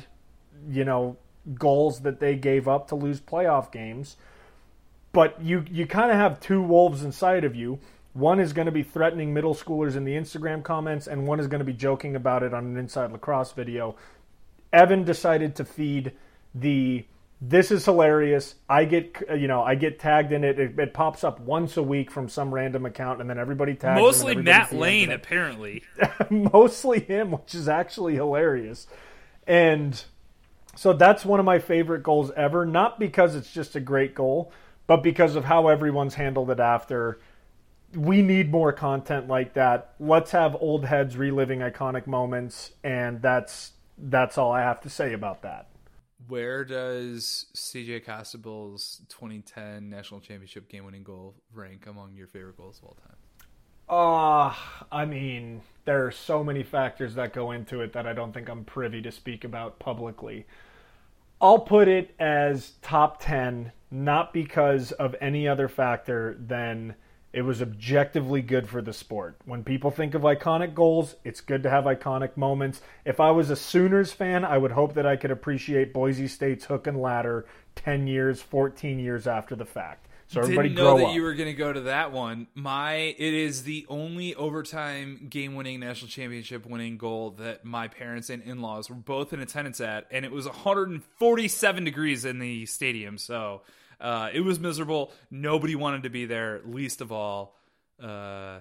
goals that they gave up to lose playoff games. But you kind of have two wolves inside of you. One is going to be threatening middle schoolers in the Instagram comments, and one is going to be joking about it on an Inside Lacrosse video. Evan decided to feed this is hilarious. I get tagged in it. It pops up once a week from some random account, and then everybody tags Mostly him. Matt Lane, apparently. Mostly him, which is actually hilarious. And so that's one of my favorite goals ever, not because it's just a great goal, but because of how everyone's handled it after. We need more content like that. Let's have old heads reliving iconic moments, and that's all I have to say about that. Where does CJ Costable's 2010 National Championship game-winning goal rank among your favorite goals of all time? I mean, there are so many factors that go into it that I don't think I'm privy to speak about publicly. I'll put it as top 10, not because of any other factor than it was objectively good for the sport. When people think of iconic goals, it's good to have iconic moments. If I was a Sooners fan, I would hope that I could appreciate Boise State's hook and ladder 10 years, 14 years after the fact. So everybody Didn't know grow that up. you were going to go to that one. It is the only overtime game-winning national championship winning goal that my parents and in-laws were both in attendance at, and it was 147 degrees in the stadium. So it was miserable. Nobody wanted to be there, least of all Scott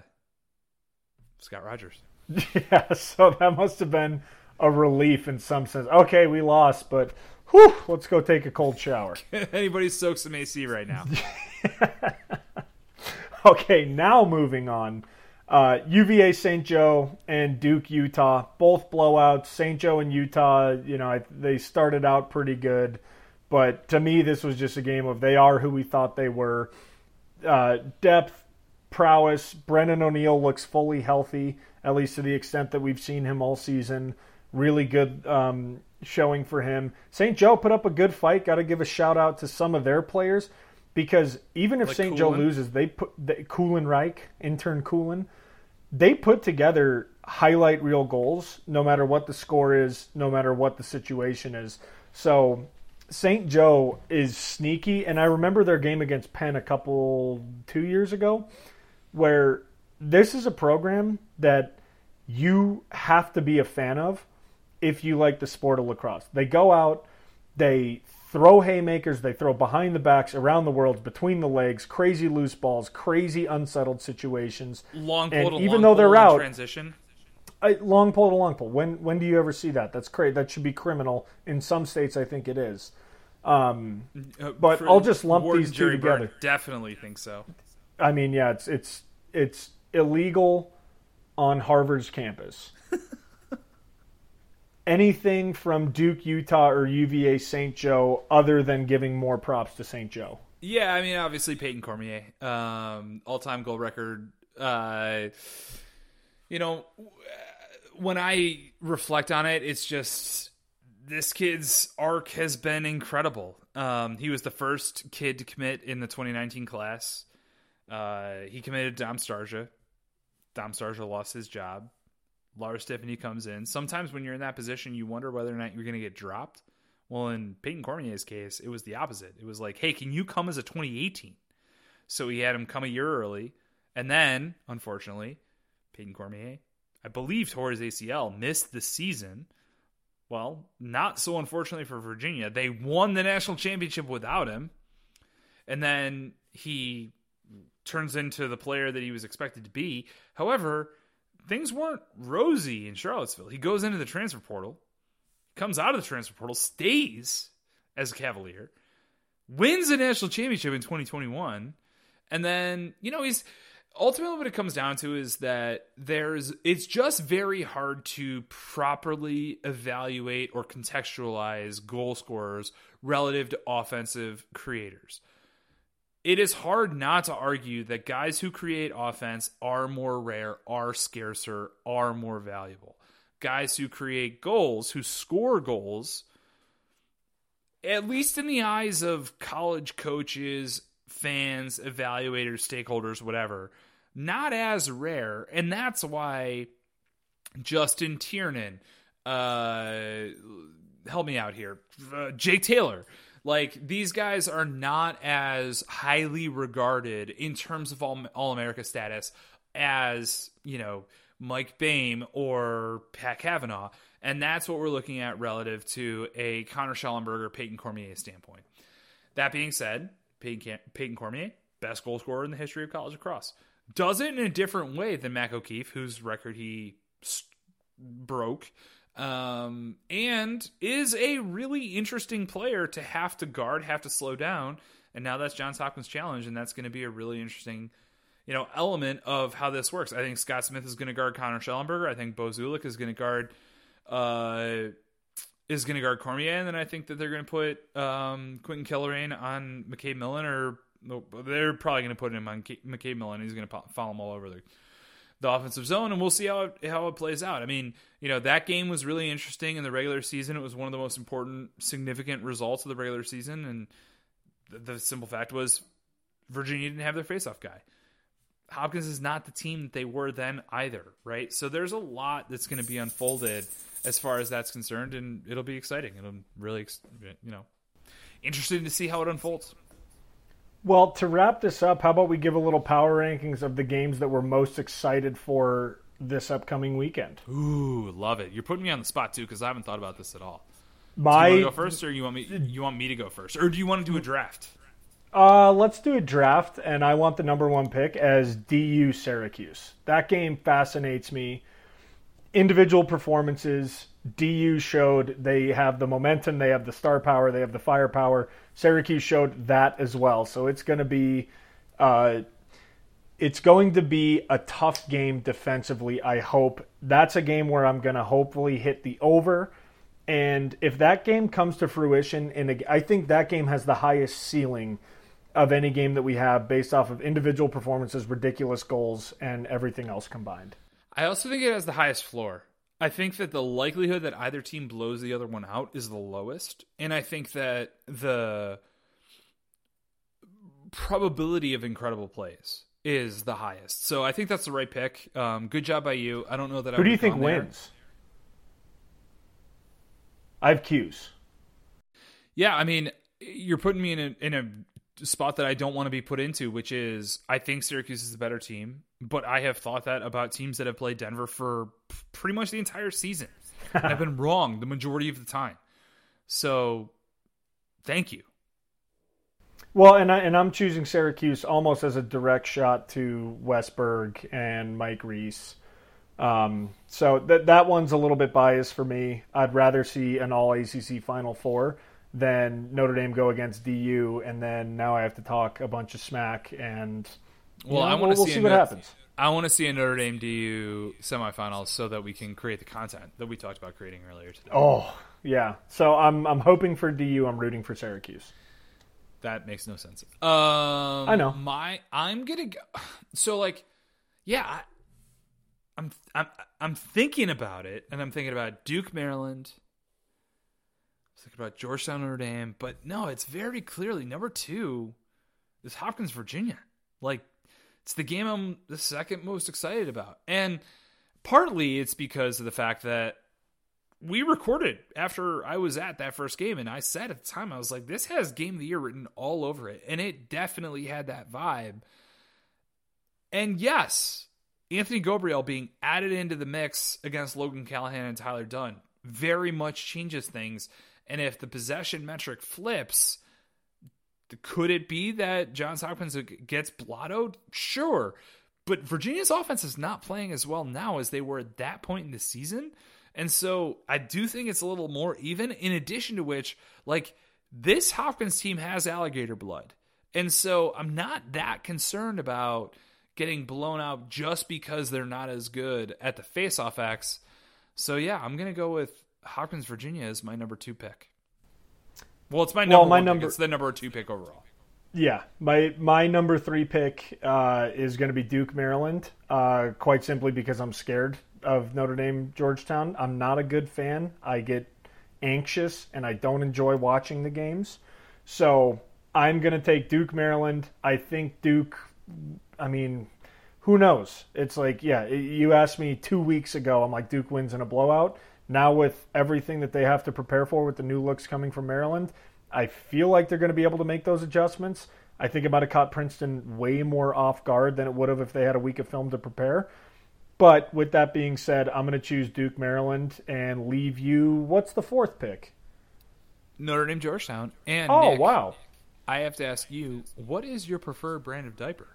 Rogers. Yeah, so that must have been a relief in some sense. Okay, we lost, but whew, let's go take a cold shower. Anybody soak some AC right now. Okay, now moving on. UVA St. Joe and Duke Utah, both blowouts. St. Joe and Utah, they started out pretty good. But to me, this was just a game of they are who we thought they were. Depth, prowess. Brennan O'Neill looks fully healthy, at least to the extent that we've seen him all season. Really good showing for him. St. Joe put up a good fight. Got to give a shout out to some of their players, because even if St. Joe loses, they put Kuhlin Reich, intern Kuhlin, they put together highlight reel goals no matter what the score is, no matter what the situation is. So St. Joe is sneaky, and I remember their game against Penn 2 years ago, where this is a program that you have to be a fan of if you like the sport of lacrosse. They go out, they throw haymakers, they throw behind the backs, around the world, between the legs, crazy loose balls, crazy unsettled situations. Long pole to even long though they're pole out, transition. Long pole to long pole. When do you ever see that? That's crazy. That should be criminal. In some states, I think it is. But I'll just lump these two together. Definitely think so. I mean, yeah, it's illegal on Harvard's campus. Anything from Duke, Utah, or UVA St. Joe other than giving more props to St. Joe? Yeah, I mean, obviously Peyton Cormier, all-time goal record. When I reflect on it, it's just this kid's arc has been incredible. He was the first kid to commit in the 2019 class. He committed to Dom Starja. Dom Starja lost his job. Lars Tiffany comes in. Sometimes when you're in that position, you wonder whether or not you're going to get dropped. Well, in Peyton Cormier's case, it was the opposite. It was like, hey, can you come as a 2018? So he had him come a year early. And then, unfortunately, Peyton Cormier, I believe, tore his ACL, missed the season. Well, not so unfortunately for Virginia. They won the national championship without him. And then he turns into the player that he was expected to be. However, things weren't rosy in Charlottesville. He goes into the transfer portal, comes out of the transfer portal, stays as a Cavalier, wins the national championship in 2021, and then, he's ultimately what it comes down to is that it's just very hard to properly evaluate or contextualize goal scorers relative to offensive creators. It is hard not to argue that guys who create offense are more rare, are scarcer, are more valuable. Guys who create goals, who score goals, at least in the eyes of college coaches, fans, evaluators, stakeholders, whatever, not as rare. And that's why Justin Tiernan, help me out here, Jake Taylor, these guys are not as highly regarded in terms of All-America status as, Mike Boehm or Pat Cavanaugh. And that's what we're looking at relative to a Connor Schellenberger, Peyton Cormier standpoint. That being said, Peyton Cormier, best goal scorer in the history of college lacrosse. Does it in a different way than Mac O'Keefe, whose record he broke. And is a really interesting player to have to guard, have to slow down. And now that's Johns Hopkins Challenge, and that's going to be a really interesting, element of how this works. I think Scott Smith is going to guard Connor Schellenberger. I think Bo Zulik is going to guard Cormier, and then I think that they're going to put Quentin Killerane on McCabe Millen, or they're probably going to put him on McCabe Millen. He's going to follow him all over the offensive zone, and we'll see how it plays out. I mean, that game was really interesting in the regular season. It was one of the most important, significant results of the regular season, and the simple fact was Virginia didn't have their faceoff guy. Hopkins is not the team that they were then either, right? So there's a lot that's going to be unfolded as far as that's concerned, and it'll be exciting. It'll really, interesting to see how it unfolds. Well, to wrap this up, how about we give a little power rankings of the games that we're most excited for this upcoming weekend? Ooh, love it. You're putting me on the spot, too, because I haven't thought about this at all. Do you want to go first, or you want me to go first? Or do you want to do a draft? Let's do a draft, and I want the number one pick as DU Syracuse. That game fascinates me. Individual performances, DU showed they have the momentum, they have the star power, they have the firepower. Syracuse showed that as well. So it's going to be a tough game defensively, I hope. That's a game where I'm going to hopefully hit the over. And if that game comes to fruition, I think that game has the highest ceiling of any game that we have based off of individual performances, ridiculous goals, and everything else combined. I also think it has the highest floor. I think that the likelihood that either team blows the other one out is the lowest. And I think that the probability of incredible plays is the highest. So I think that's the right pick. Good job by you. I don't know that. Who do you think wins? I have Q's. Yeah, I mean, you're putting me in a spot that I don't want to be put into, which is I think Syracuse is a better team, but I have thought that about teams that have played Denver for pretty much the entire season. And I've been wrong the majority of the time. So, thank you. Well, and I'm choosing Syracuse almost as a direct shot to Westberg and Mike Reese. So that one's a little bit biased for me. I'd rather see an all-ACC Final Four than Notre Dame go against DU, and then now I have to talk a bunch of smack. And we'll see what happens. I want to see a Notre Dame DU semifinals so that we can create the content that we talked about creating earlier today. Oh yeah. So I'm hoping for DU. I'm rooting for Syracuse. That makes no sense. I know. I'm gonna go. So yeah. I'm thinking about it, and I'm thinking about Duke, Maryland. I'm thinking about Georgetown, Notre Dame, but no, it's very clearly number 2 is Hopkins, Virginia. It's the game I'm the second most excited about, and partly it's because of the fact that we recorded after I was at that first game, and I said at the time, I was like, this has Game of the Year written all over it, and it definitely had that vibe. And yes, Anthony Gabriel being added into the mix against Logan Callahan and Tyler Dunn very much changes things. And if the possession metric flips, could it be that Johns Hopkins gets blottoed? Sure. But Virginia's offense is not playing as well now as they were at that point in the season. And so I do think it's a little more even, in addition to which, this Hopkins team has alligator blood. And so I'm not that concerned about getting blown out just because they're not as good at the face-off X. So yeah, I'm going to go with Hopkins, Virginia as my number 2 pick. Well, it's my number one pick. It's the number 2 pick overall. Yeah, my number 3 pick is going to be Duke, Maryland, quite simply because I'm scared of Notre Dame, Georgetown. I'm not a good fan. I get anxious, and I don't enjoy watching the games. So I'm going to take Duke, Maryland. I think Duke, who knows? It's you asked me 2 weeks ago, I'm like, Duke wins in a blowout. Now with everything that they have to prepare for with the new looks coming from Maryland, I feel like they're going to be able to make those adjustments. I think it might have caught Princeton way more off guard than it would have if they had a week of film to prepare. But with that being said, I'm going to choose Duke, Maryland, and leave you, what's the 4th pick? Notre Dame, Georgetown. And Nick, wow. I have to ask you, what is your preferred brand of diaper?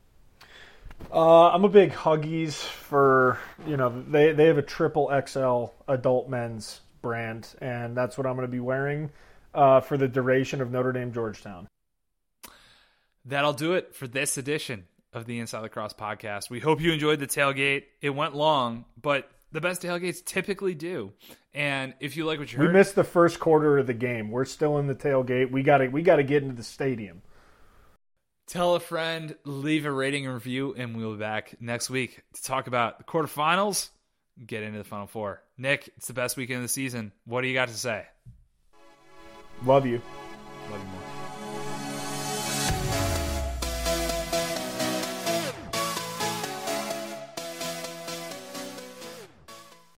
I'm a big Huggies for, they have a triple XL adult men's brand, and that's what I'm going to be wearing for the duration of Notre Dame, Georgetown. That'll do it for this edition of the Inside Lacrosse podcast. We hope you enjoyed the tailgate. It went long, but the best tailgates typically do. And if you like what you heard, we missed the first quarter of the game. We're still in the tailgate. We got to get into the stadium. Tell a friend, leave a rating and review, and we'll be back next week to talk about the quarterfinals, get into the Final Four. Nick, it's the best weekend of the season. What do you got to say? Love you. Love you more.